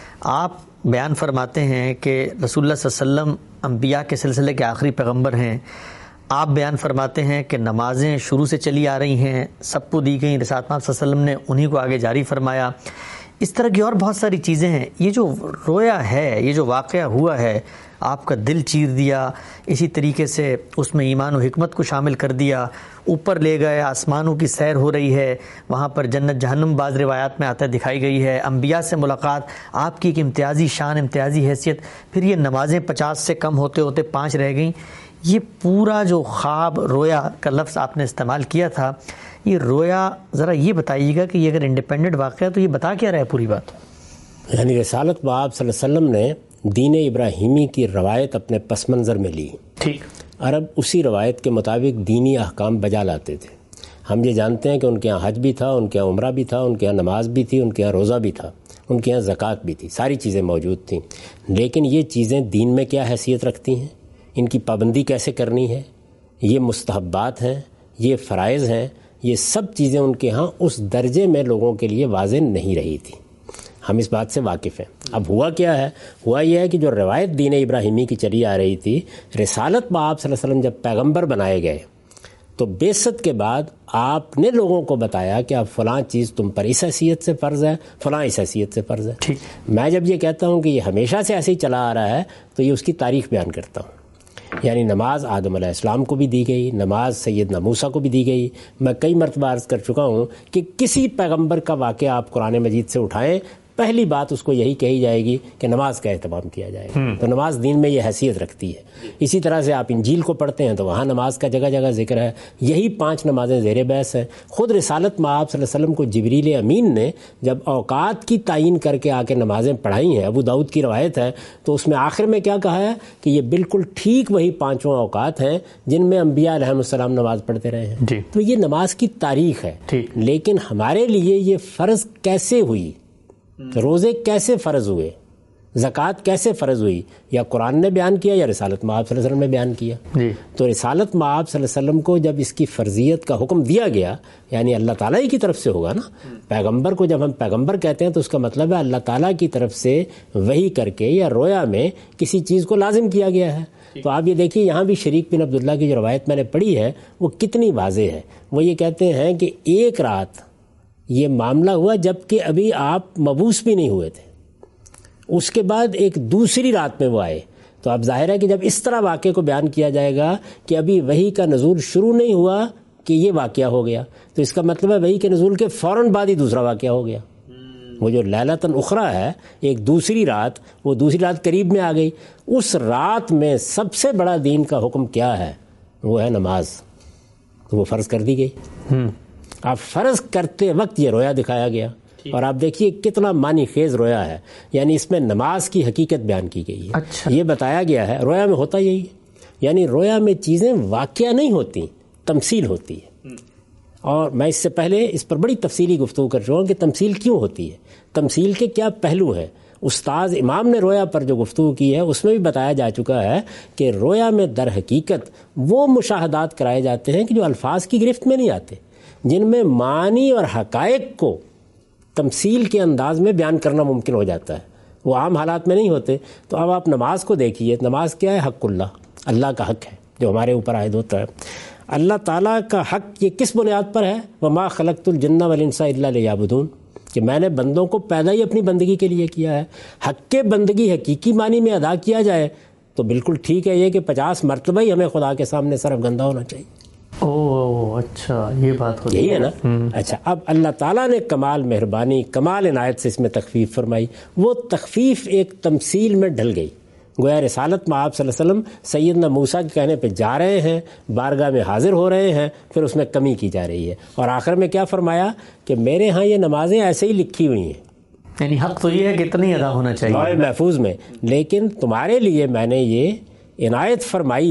آپ بیان فرماتے ہیں کہ رسول اللہ صلی اللہ علیہ وسلم انبیاء کے سلسلے کے آخری پیغمبر ہیں. آپ بیان فرماتے ہیں کہ نمازیں شروع سے چلی آ رہی ہیں، سب کو دی گئیں، رسالت پاک صلی اللہ علیہ وسلم نے انہی کو آگے جاری فرمایا. اس طرح کی اور بہت ساری چیزیں ہیں. یہ جو رویا ہے، یہ جو واقعہ ہوا ہے، آپ کا دل چیر دیا، اسی طریقے سے اس میں ایمان و حکمت کو شامل کر دیا، اوپر لے گئے، آسمانوں کی سیر ہو رہی ہے، وہاں پر جنت جہنم بعض روایات میں آتا دکھائی گئی ہے، انبیاء سے ملاقات، آپ کی ایک امتیازی شان، امتیازی حیثیت، پھر یہ نمازیں 50 سے کم ہوتے ہوتے 5 رہ گئیں. یہ پورا جو خواب رویا کا لفظ آپ نے استعمال کیا تھا، یہ رویا ذرا یہ بتائیے گا کہ یہ اگر انڈیپینڈنٹ واقعہ ہے تو یہ بتا کیا رہا ہے پوری بات؟ یعنی رسالت باب صلی اللہ علیہ وسلم نے دین ابراہیمی کی روایت اپنے پس منظر میں لی. ٹھیک. عرب اسی روایت کے مطابق دینی احکام بجا لاتے تھے. ہم یہ جانتے ہیں کہ ان کے یہاں حج بھی تھا، ان کے یہاں عمرہ بھی تھا، ان کے یہاں نماز بھی تھی، ان کے یہاں روزہ بھی تھا، ان کے یہاں زکوٰۃ بھی تھی، ساری چیزیں موجود تھیں. لیکن یہ چیزیں دین میں کیا حیثیت رکھتی ہیں، ان کی پابندی کیسے کرنی ہے، یہ مستحبات ہیں، یہ فرائض ہیں، یہ سب چیزیں ان کے ہاں اس درجے میں لوگوں کے لیے واضح نہیں رہی تھی. ہم اس بات سے واقف ہیں. اب ہوا کیا ہے؟ ہوا یہ ہے کہ جو روایت دین ابراہیمی کی چلی آ رہی تھی، رسالت باب صلی اللہ علیہ وسلم جب پیغمبر بنائے گئے تو بعثت کے بعد آپ نے لوگوں کو بتایا کہ اب فلاں چیز تم پر اس حیثیت سے فرض ہے، فلاں اس حیثیت سے فرض ہے. میں جب یہ کہتا ہوں کہ یہ ہمیشہ سے ایسے ہی چلا آ رہا ہے تو یہ اس کی تاریخ بیان کرتا ہوں. یعنی نماز آدم علیہ السلام کو بھی دی گئی، نماز سیدنا موسیٰ کو بھی دی گئی. میں کئی مرتبہ عرض کر چکا ہوں کہ کسی پیغمبر کا واقعہ آپ قرآن مجید سے اٹھائیں، پہلی بات اس کو یہی کہی جائے گی کہ نماز کا اہتمام کیا جائے گا. تو نماز دین میں یہ حیثیت رکھتی ہے. اسی طرح سے آپ انجیل کو پڑھتے ہیں تو وہاں نماز کا جگہ جگہ ذکر ہے. یہی 5 نمازیں زیر بحث ہیں. خود رسالت مآب صلی اللہ علیہ وسلم کو جبریل امین نے جب اوقات کی تعین کر کے آ کے نمازیں پڑھائی ہیں، ابو داؤد کی روایت ہے، تو اس میں آخر میں کیا کہا ہے کہ یہ بالکل ٹھیک وہی 5 اوقات ہیں جن میں انبیاء علیہ السلام نماز پڑھتے رہے ہیں. تو یہ نماز کی تاریخ ہے. لیکن ہمارے لیے یہ فرض کیسے ہوئی، روزے کیسے فرض ہوئے، زکوٰۃ کیسے فرض ہوئی، یا قرآن نے بیان کیا یا رسالت مآب صلی اللہ علیہ وسلم نے بیان کیا. تو رسالت مآب صلی اللہ علیہ وسلم کو جب اس کی فرضیت کا حکم دیا گیا، یعنی اللہ تعالیٰ ہی کی طرف سے ہوگا نا. پیغمبر کو جب ہم پیغمبر کہتے ہیں تو اس کا مطلب ہے اللہ تعالیٰ کی طرف سے وحی کر کے یا رویا میں کسی چیز کو لازم کیا گیا ہے. تو آپ یہ دیکھیے یہاں بھی شریک بن عبداللہ کی جو روایت میں نے پڑھی ہے وہ کتنی واضح ہے. وہ یہ کہتے ہیں کہ ایک رات یہ معاملہ ہوا جب کہ ابھی آپ مبعوث بھی نہیں ہوئے تھے، اس کے بعد ایک دوسری رات میں وہ آئے. تو اب ظاہر ہے کہ جب اس طرح واقعے کو بیان کیا جائے گا کہ ابھی وحی کا نزول شروع نہیں ہوا کہ یہ واقعہ ہو گیا، تو اس کا مطلب ہے وحی کے نزول کے فوراً بعد ہی دوسرا واقعہ ہو گیا. وہ جو لیلۃ اخریٰ ہے، ایک دوسری رات، وہ دوسری رات قریب میں آ گئی. اس رات میں سب سے بڑا دین کا حکم کیا ہے؟ وہ ہے نماز. تو وہ فرض کر دی گئی. آپ فرض کرتے وقت یہ رویا دکھایا گیا، اور آپ دیکھیے کتنا معنی خیز رویا ہے. یعنی اس میں نماز کی حقیقت بیان کی گئی ہے. یہ بتایا گیا ہے رویا میں ہوتا یہی ہے. یعنی رویا میں چیزیں واقعہ نہیں ہوتی، تمثیل ہوتی ہے. اور میں اس سے پہلے اس پر بڑی تفصیلی گفتگو کر چکا ہوں کہ تمثیل کیوں ہوتی ہے، تمثیل کے کیا پہلو ہیں. استاذ امام نے رویا پر جو گفتگو کی ہے اس میں بھی بتایا جا چکا ہے کہ رویا میں در حقیقت وہ مشاہدات کرائے جاتے ہیں کہ جو الفاظ کی گرفت میں نہیں آتے، جن میں معنی اور حقائق کو تمثیل کے انداز میں بیان کرنا ممکن ہو جاتا ہے، وہ عام حالات میں نہیں ہوتے. تو اب آپ نماز کو دیکھیے. نماز کیا ہے؟ حق اللہ کا حق ہے جو ہمارے اوپر عائد ہوتا ہے. اللہ تعالیٰ کا حق یہ کس بنیاد پر ہے؟ وما خلقت الجن والانس الا لیعبدون، کہ میں نے بندوں کو پیدا ہی اپنی بندگی کے لیے کیا ہے. حق کے بندگی حقیقی معنی میں ادا کیا جائے تو بالکل ٹھیک ہے یہ کہ 50 مرتبہ ہی ہمیں خدا کے سامنے سرفگندہ ہونا چاہیے. اچھا یہ بات ہوتی یہی ہے نا. اچھا اب اللہ تعالیٰ نے کمال مہربانی، کمال عنایت سے اس میں تخفیف فرمائی. وہ تخفیف ایک تمثیل میں ڈھل گئی. گویا رسالت مآب صلی اللہ علیہ وسلم سیدنا موسیٰ کے کہنے پہ جا رہے ہیں، بارگاہ میں حاضر ہو رہے ہیں، پھر اس میں کمی کی جا رہی ہے. اور آخر میں کیا فرمایا کہ میرے ہاں یہ نمازیں ایسے ہی لکھی ہوئی ہیں، یعنی حق تو یہ ہے کہ اتنی ادا ہونا چاہیے لوح محفوظ میں، لیکن تمہارے لیے میں نے یہ عنایت فرمائی ہے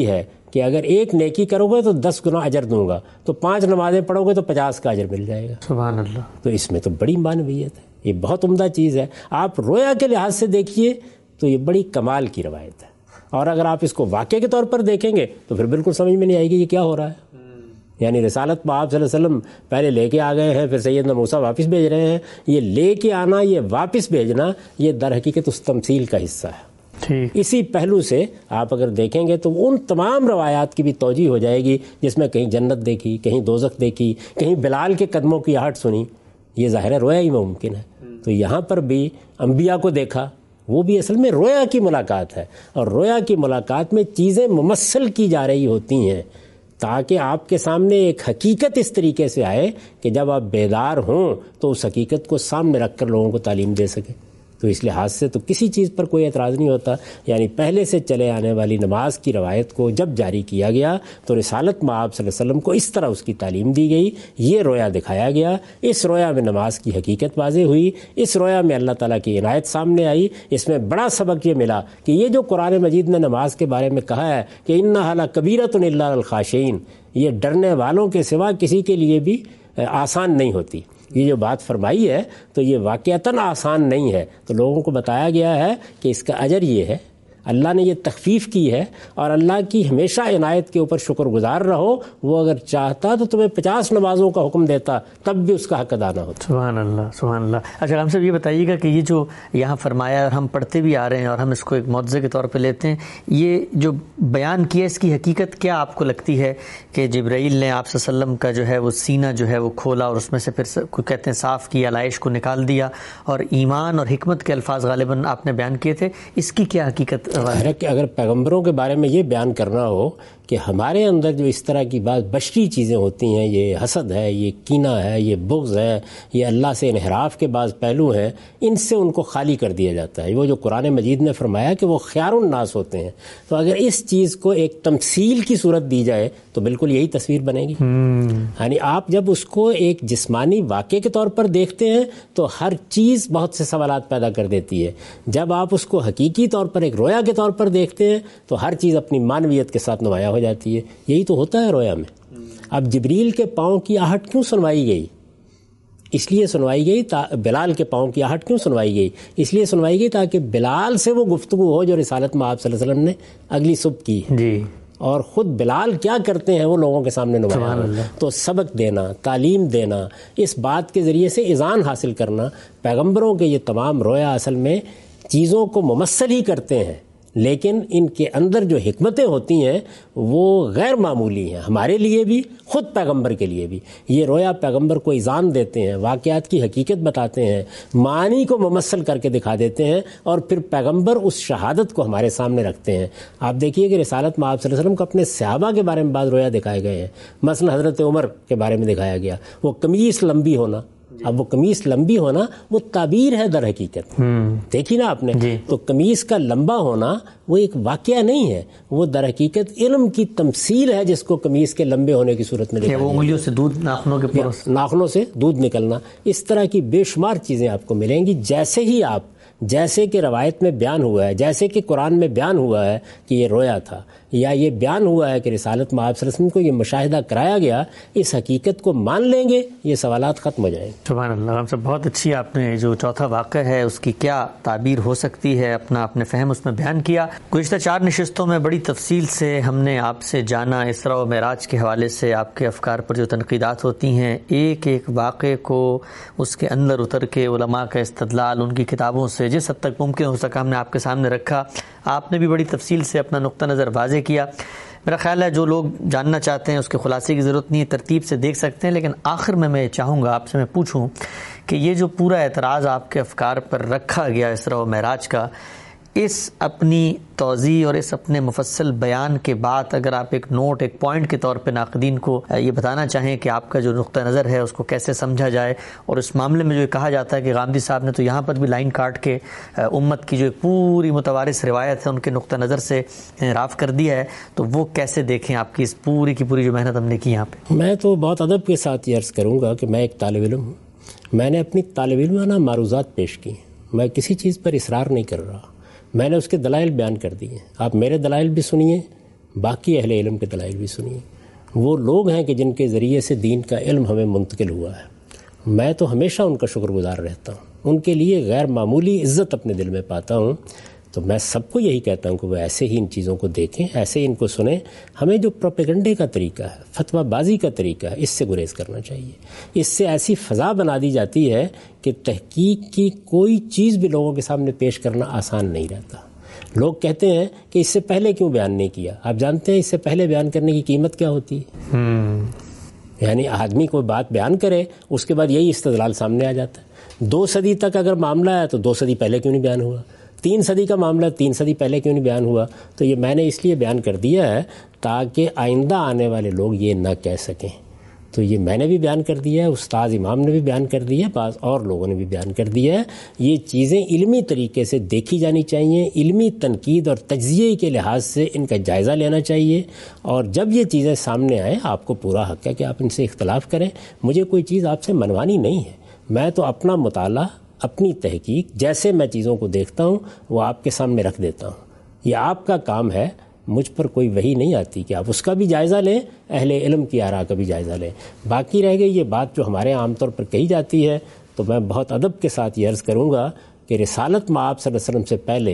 کہ اگر ایک نیکی کرو گے تو 10 گنا اجر دوں گا، تو 5 نمازیں پڑھو گے تو 50 کا اجر مل جائے گا. سبحان اللہ. تو اس میں تو بڑی معنویت ہے، یہ بہت عمدہ چیز ہے. آپ رویا کے لحاظ سے دیکھیے تو یہ بڑی کمال کی روایت ہے، اور اگر آپ اس کو واقعے کے طور پر دیکھیں گے تو پھر بالکل سمجھ میں نہیں آئے گی یہ کیا ہو رہا ہے. یعنی رسالت میں آپ صلی اللہ علیہ وسلم پہلے لے کے آ گئے ہیں، پھر سیدنا موسیٰ واپس بھیج رہے ہیں. یہ لے کے آنا، یہ واپس بھیجنا، یہ در حقیقت اس تمثیل کا حصہ ہے. اسی پہلو سے آپ اگر دیکھیں گے تو ان تمام روایات کی بھی توجیہ ہو جائے گی جس میں کہیں جنت دیکھی، کہیں دوزخ دیکھی، کہیں بلال کے قدموں کی آہٹ سنی. یہ ظاہر ہے رویا ہی میں ممکن ہے. تو یہاں پر بھی انبیاء کو دیکھا، وہ بھی اصل میں رویا کی ملاقات ہے، اور رویا کی ملاقات میں چیزیں ممثل کی جا رہی ہوتی ہیں تاکہ آپ کے سامنے ایک حقیقت اس طریقے سے آئے کہ جب آپ بیدار ہوں تو اس حقیقت کو سامنے رکھ کر لوگوں کو تعلیم دے سکیں. تو اس لحاظ سے تو کسی چیز پر کوئی اعتراض نہیں ہوتا. یعنی پہلے سے چلے آنے والی نماز کی روایت کو جب جاری کیا گیا تو رسالت میں آپ صلی اللہ علیہ وسلم کو اس طرح اس کی تعلیم دی گئی، یہ رویا دکھایا گیا. اس رویا میں نماز کی حقیقت واضح ہوئی، اس رویا میں اللہ تعالیٰ کی عنایت سامنے آئی. اس میں بڑا سبق یہ ملا کہ یہ جو قرآن مجید نے نماز کے بارے میں کہا ہے کہ انھا لکبیرۃ الا للخاشعین، یہ ڈرنے والوں کے سوا کسی کے لیے بھی آسان نہیں ہوتی. یہ جو بات فرمائی ہے تو یہ واقعتاً آسان نہیں ہے. تو لوگوں کو بتایا گیا ہے کہ اس کا اجر یہ ہے، اللہ نے یہ تخفیف کی ہے، اور اللہ کی ہمیشہ عنایت کے اوپر شکر گزار رہو. وہ اگر چاہتا تو تمہیں 50 نمازوں کا حکم دیتا، تب بھی اس کا حق ادا نہ ہوتا. سبحان اللہ، سبحان اللہ. اچھا ہم سب یہ بتائیے گا کہ یہ جو یہاں فرمایا اور ہم پڑھتے بھی آ رہے ہیں اور ہم اس کو ایک معجزے کے طور پہ لیتے ہیں، یہ جو بیان کیا اس کی حقیقت کیا آپ کو لگتی ہے کہ جبرائیل نے آپ صلی اللہ علیہ وسلم کا جو ہے وہ سینہ جو ہے وہ کھولا اور اس میں سے پھر کہتے ہیں صاف کیا، لائش کو نکال دیا، اور ایمان اور حکمت کے الفاظ غالباً آپ نے بیان کیے تھے، اس کی کیا حقیقت؟ کہ اگر پیغمبروں کے بارے میں یہ بیان کرنا ہو کہ ہمارے اندر جو اس طرح کی بات بشری چیزیں ہوتی ہیں، یہ حسد ہے، یہ کینہ ہے، یہ بغض ہے، یہ اللہ سے انحراف کے بعض پہلو ہیں، ان سے ان کو خالی کر دیا جاتا ہے. وہ جو قرآن مجید نے فرمایا کہ وہ خیار الناس ہوتے ہیں، تو اگر اس چیز کو ایک تمثیل کی صورت دی جائے تو بالکل یہی تصویر بنے گی. یعنی آپ جب اس کو ایک جسمانی واقعے کے طور پر دیکھتے ہیں تو ہر چیز بہت سے سوالات پیدا کر دیتی ہے. جب آپ اس کو حقیقی طور پر ایک رویا کے طور پر دیکھتے ہیں تو ہر چیز اپنی معنویت کے ساتھ نمایاں ہو جاتی ہے. یہی تو ہوتا ہے رویا میں. اب جبریل کے پاؤں کی آہٹ کیوں سنوائی گئی؟ اس لیے سنوائی گئی بلال کے پاؤں کی آہٹ کیوں سنوائی گئی؟ اس لیے سنوائی گئی تاکہ بلال سے وہ گفتگو ہو جو رسالت میں آپ صلی اللہ علیہ وسلم نے اگلی صبح کی جی. اور خود بلال کیا کرتے ہیں وہ لوگوں کے سامنے نمایاں ہو. تو سبق دینا، تعلیم دینا، اس بات کے ذریعے سے اذعان حاصل کرنا. پیغمبروں کے یہ تمام رویا اصل میں چیزوں کو ممثل ہی کرتے ہیں، لیکن ان کے اندر جو حکمتیں ہوتی ہیں وہ غیر معمولی ہیں، ہمارے لیے بھی، خود پیغمبر کے لیے بھی. یہ رویا پیغمبر کو اذعان دیتے ہیں، واقعات کی حقیقت بتاتے ہیں، معنی کو ممثل کر کے دکھا دیتے ہیں، اور پھر پیغمبر اس شہادت کو ہمارے سامنے رکھتے ہیں. آپ دیکھیے کہ رسالت میں آپ صلی اللہ علیہ وسلم کو اپنے صحابہ کے بارے میں بعض رویا دکھائے گئے ہیں. مثلا حضرت عمر کے بارے میں دکھایا گیا وہ قمیص لمبی ہونا. اب وہ قمیص لمبی ہونا وہ تعبیر ہے در حقیقت، دیکھی نا آپ نے. تو قمیص کا لمبا ہونا وہ ایک واقعہ نہیں ہے، وہ در حقیقت علم کی تمثیل ہے جس کو قمیص کے لمبے ہونے کی صورت میں وہ انگلیوں سے دودھ، ناخنوں سے دودھ نکلنا. اس طرح کی بے شمار چیزیں آپ کو ملیں گی. جیسے کہ روایت میں بیان ہوا ہے، جیسے کہ قرآن میں بیان ہوا ہے کہ یہ رویا تھا، یا یہ بیان ہوا ہے کہ رسالت میں آپ صلی اللہ علیہ وسلم کو یہ مشاہدہ کرایا گیا، اس حقیقت کو مان لیں گے یہ سوالات ختم ہو جائیں گے. سبحان اللہ. ہم سب بہت اچھی آپ نے جو چوتھا واقعہ ہے اس کی کیا تعبیر ہو سکتی ہے آپ نے فہم اس میں بیان کیا. گزشتہ 4 نشستوں میں بڑی تفصیل سے ہم نے آپ سے جانا اسراء و معراج کے حوالے سے آپ کے افکار پر جو تنقیدات ہوتی ہیں، ایک ایک واقعے کو اس کے اندر اتر کے علماء کا استدلال ان کی کتابوں سے جس حد تک ممکن ہو سکا ہم نے آپ کے سامنے رکھا. آپ نے بھی بڑی تفصیل سے اپنا نقطہ نظر واضح کیا. میرا خیال ہے جو لوگ جاننا چاہتے ہیں اس کے خلاصے کی ضرورت نہیں ہے، ترتیب سے دیکھ سکتے ہیں. لیکن آخر میں چاہوں گا آپ سے میں پوچھوں کہ یہ جو پورا اعتراض آپ کے افکار پر رکھا گیا اسراء و معراج کا، اس اپنی توضیح اور اس اپنے مفصل بیان کے بعد اگر آپ ایک نوٹ، ایک پوائنٹ کے طور پہ ناقدین کو یہ بتانا چاہیں کہ آپ کا جو نقطہ نظر ہے اس کو کیسے سمجھا جائے، اور اس معاملے میں جو کہا جاتا ہے کہ غامدی صاحب نے تو یہاں پر بھی لائن کاٹ کے امت کی جو ایک پوری متوارث روایت ہے ان کے نقطہ نظر سے انحراف کر دیا ہے، تو وہ کیسے دیکھیں آپ کی اس پوری کی پوری جو محنت ہم نے کی یہاں پہ؟ میں تو بہت ادب کے ساتھ یہ عرض کروں گا کہ میں ایک طالب علم ہوں. میں نے اپنی طالب علمانہ معروضات پیش کی، میں کسی چیز پر اصرار نہیں کر رہا. میں نے اس کے دلائل بیان کر دیے. آپ میرے دلائل بھی سنیے باقی اہل علم کے دلائل بھی سنیے. وہ لوگ ہیں کہ جن کے ذریعے سے دین کا علم ہمیں منتقل ہوا ہے. میں تو ہمیشہ ان کا شکر گزار رہتا ہوں, ان کے لیے غیر معمولی عزت اپنے دل میں پاتا ہوں. تو میں سب کو یہی کہتا ہوں کہ وہ ایسے ہی ان چیزوں کو دیکھیں, ایسے ہی ان کو سنیں. ہمیں جو پروپیگنڈے کا طریقہ ہے, فتویٰ بازی کا طریقہ ہے, اس سے گریز کرنا چاہیے. اس سے ایسی فضا بنا دی جاتی ہے کہ تحقیق کی کوئی چیز بھی لوگوں کے سامنے پیش کرنا آسان نہیں رہتا. لوگ کہتے ہیں کہ اس سے پہلے کیوں بیان نہیں کیا. آپ جانتے ہیں اس سے پہلے بیان کرنے کی قیمت کیا ہوتی ہے؟ یعنی آدمی کوئی بات بیان کرے, اس کے بعد یہی استدلال سامنے آ جاتا ہے. 2 صدی تک اگر معاملہ ہے تو 2 صدی پہلے کیوں نہیں بیان ہوا؟ 3 صدی کا معاملہ ہے, 3 صدی پہلے کیوں نہیں بیان ہوا؟ تو یہ میں نے اس لیے بیان کر دیا ہے تاکہ آئندہ آنے والے لوگ یہ نہ کہہ سکیں. تو یہ میں نے بھی بیان کر دیا ہے, استاد امام نے بھی بیان کر دیا ہے, بعض اور لوگوں نے بھی بیان کر دیا ہے. یہ چیزیں علمی طریقے سے دیکھی جانی چاہیے, علمی تنقید اور تجزیے کے لحاظ سے ان کا جائزہ لینا چاہیے. اور جب یہ چیزیں سامنے آئیں, آپ کو پورا حق ہے کہ آپ ان سے اختلاف کریں. مجھے کوئی چیز آپ سے منوانی نہیں ہے. میں تو اپنا مطالعہ, اپنی تحقیق, جیسے میں چیزوں کو دیکھتا ہوں وہ آپ کے سامنے رکھ دیتا ہوں. یہ آپ کا کام ہے, مجھ پر کوئی وحی نہیں آتی کہ آپ اس کا بھی جائزہ لیں, اہل علم کی آراء کا بھی جائزہ لیں. باقی رہ گئی یہ بات جو ہمارے عام طور پر کہی جاتی ہے, تو میں بہت ادب کے ساتھ یہ عرض کروں گا کہ رسالت مآب صلی اللہ علیہ وسلم سے پہلے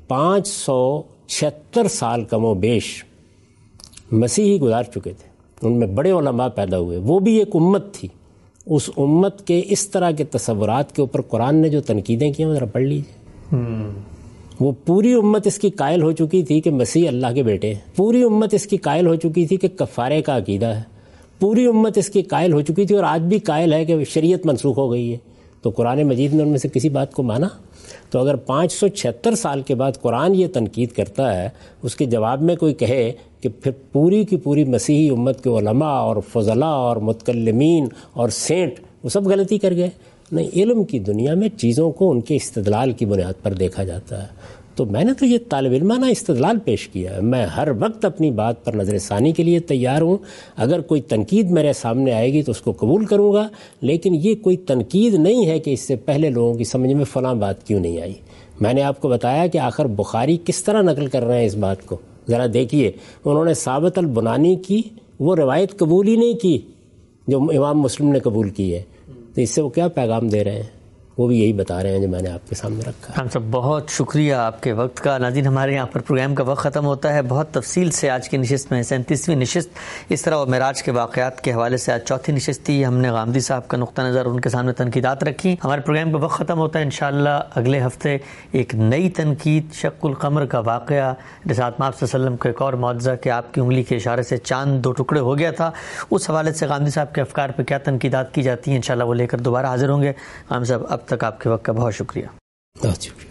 576 سال کم و بیش مسیحی گزار چکے تھے. ان میں بڑے علماء پیدا ہوئے, وہ بھی ایک امت تھی. اس امت کے اس طرح کے تصورات کے اوپر قرآن نے جو تنقیدیں کی ہیں ذرا پڑھ لیجیے. وہ پوری امت اس کی قائل ہو چکی تھی کہ مسیح اللہ کے بیٹے ہیں. پوری امت اس کی قائل ہو چکی تھی کہ کفارے کا عقیدہ ہے. پوری امت اس کی قائل ہو چکی تھی اور آج بھی قائل ہے کہ شریعت منسوخ ہو گئی ہے. تو قرآن مجید نے ان میں سے کسی بات کو مانا؟ تو اگر 576 سال کے بعد قرآن یہ تنقید کرتا ہے, اس کے جواب میں کوئی کہے کہ پھر پوری کی پوری مسیحی امت کے علماء اور فضلاء اور متکلمین اور سینٹ وہ سب غلطی کر گئے. نہیں, علم کی دنیا میں چیزوں کو ان کے استدلال کی بنیاد پر دیکھا جاتا ہے. تو میں نے تو یہ طالب علمانہ استدلال پیش کیا ہے. میں ہر وقت اپنی بات پر نظر ثانی کے لیے تیار ہوں. اگر کوئی تنقید میرے سامنے آئے گی تو اس کو قبول کروں گا, لیکن یہ کوئی تنقید نہیں ہے کہ اس سے پہلے لوگوں کی سمجھ میں فلاں بات کیوں نہیں آئی. میں نے آپ کو بتایا کہ آخر بخاری کس طرح نقل کر رہے ہیں اس بات کو. ذرا دیکھیے, انہوں نے ثابت البنانی کی وہ روایت قبول ہی نہیں کی جو امام مسلم نے قبول کی ہے. تو اس سے وہ کیا پیغام دے رہے ہیں؟ وہ بھی یہی بتا رہے ہیں جو میں نے آپ کے سامنے رکھا. ہم سب بہت شکریہ آپ کے وقت کا. ناظرین, ہمارے یہاں پر پروگرام کا وقت ختم ہوتا ہے. بہت تفصیل سے آج کی نشست میں 37ویں نشست اس طرح اور معراج کے واقعات کے حوالے سے آج چوتھی نشست تھی. ہم نے غامدی صاحب کا نقطہ نظر ان کے سامنے تنقیدات رکھی. ہمارے پروگرام کا وقت ختم ہوتا ہے. انشاءاللہ اگلے ہفتے ایک نئی تنقید, شق القمر کا واقعہ, رسالت مآب صلی اللہ علیہ وسلم کا ایک اور معجزہ کہ آپ کی انگلی کے اشارے سے چاند 2 ٹکڑے ہو گیا تھا, اس حوالے سے غامدی صاحب کے افکار پہ کیا تنقیدات کی جاتی ہیں, انشاءاللہ وہ لے کر دوبارہ حاضر ہوں گے. غامدی صاحب, اب تک آپ کے وقت کا بہت شکریہ. بہت شکریہ.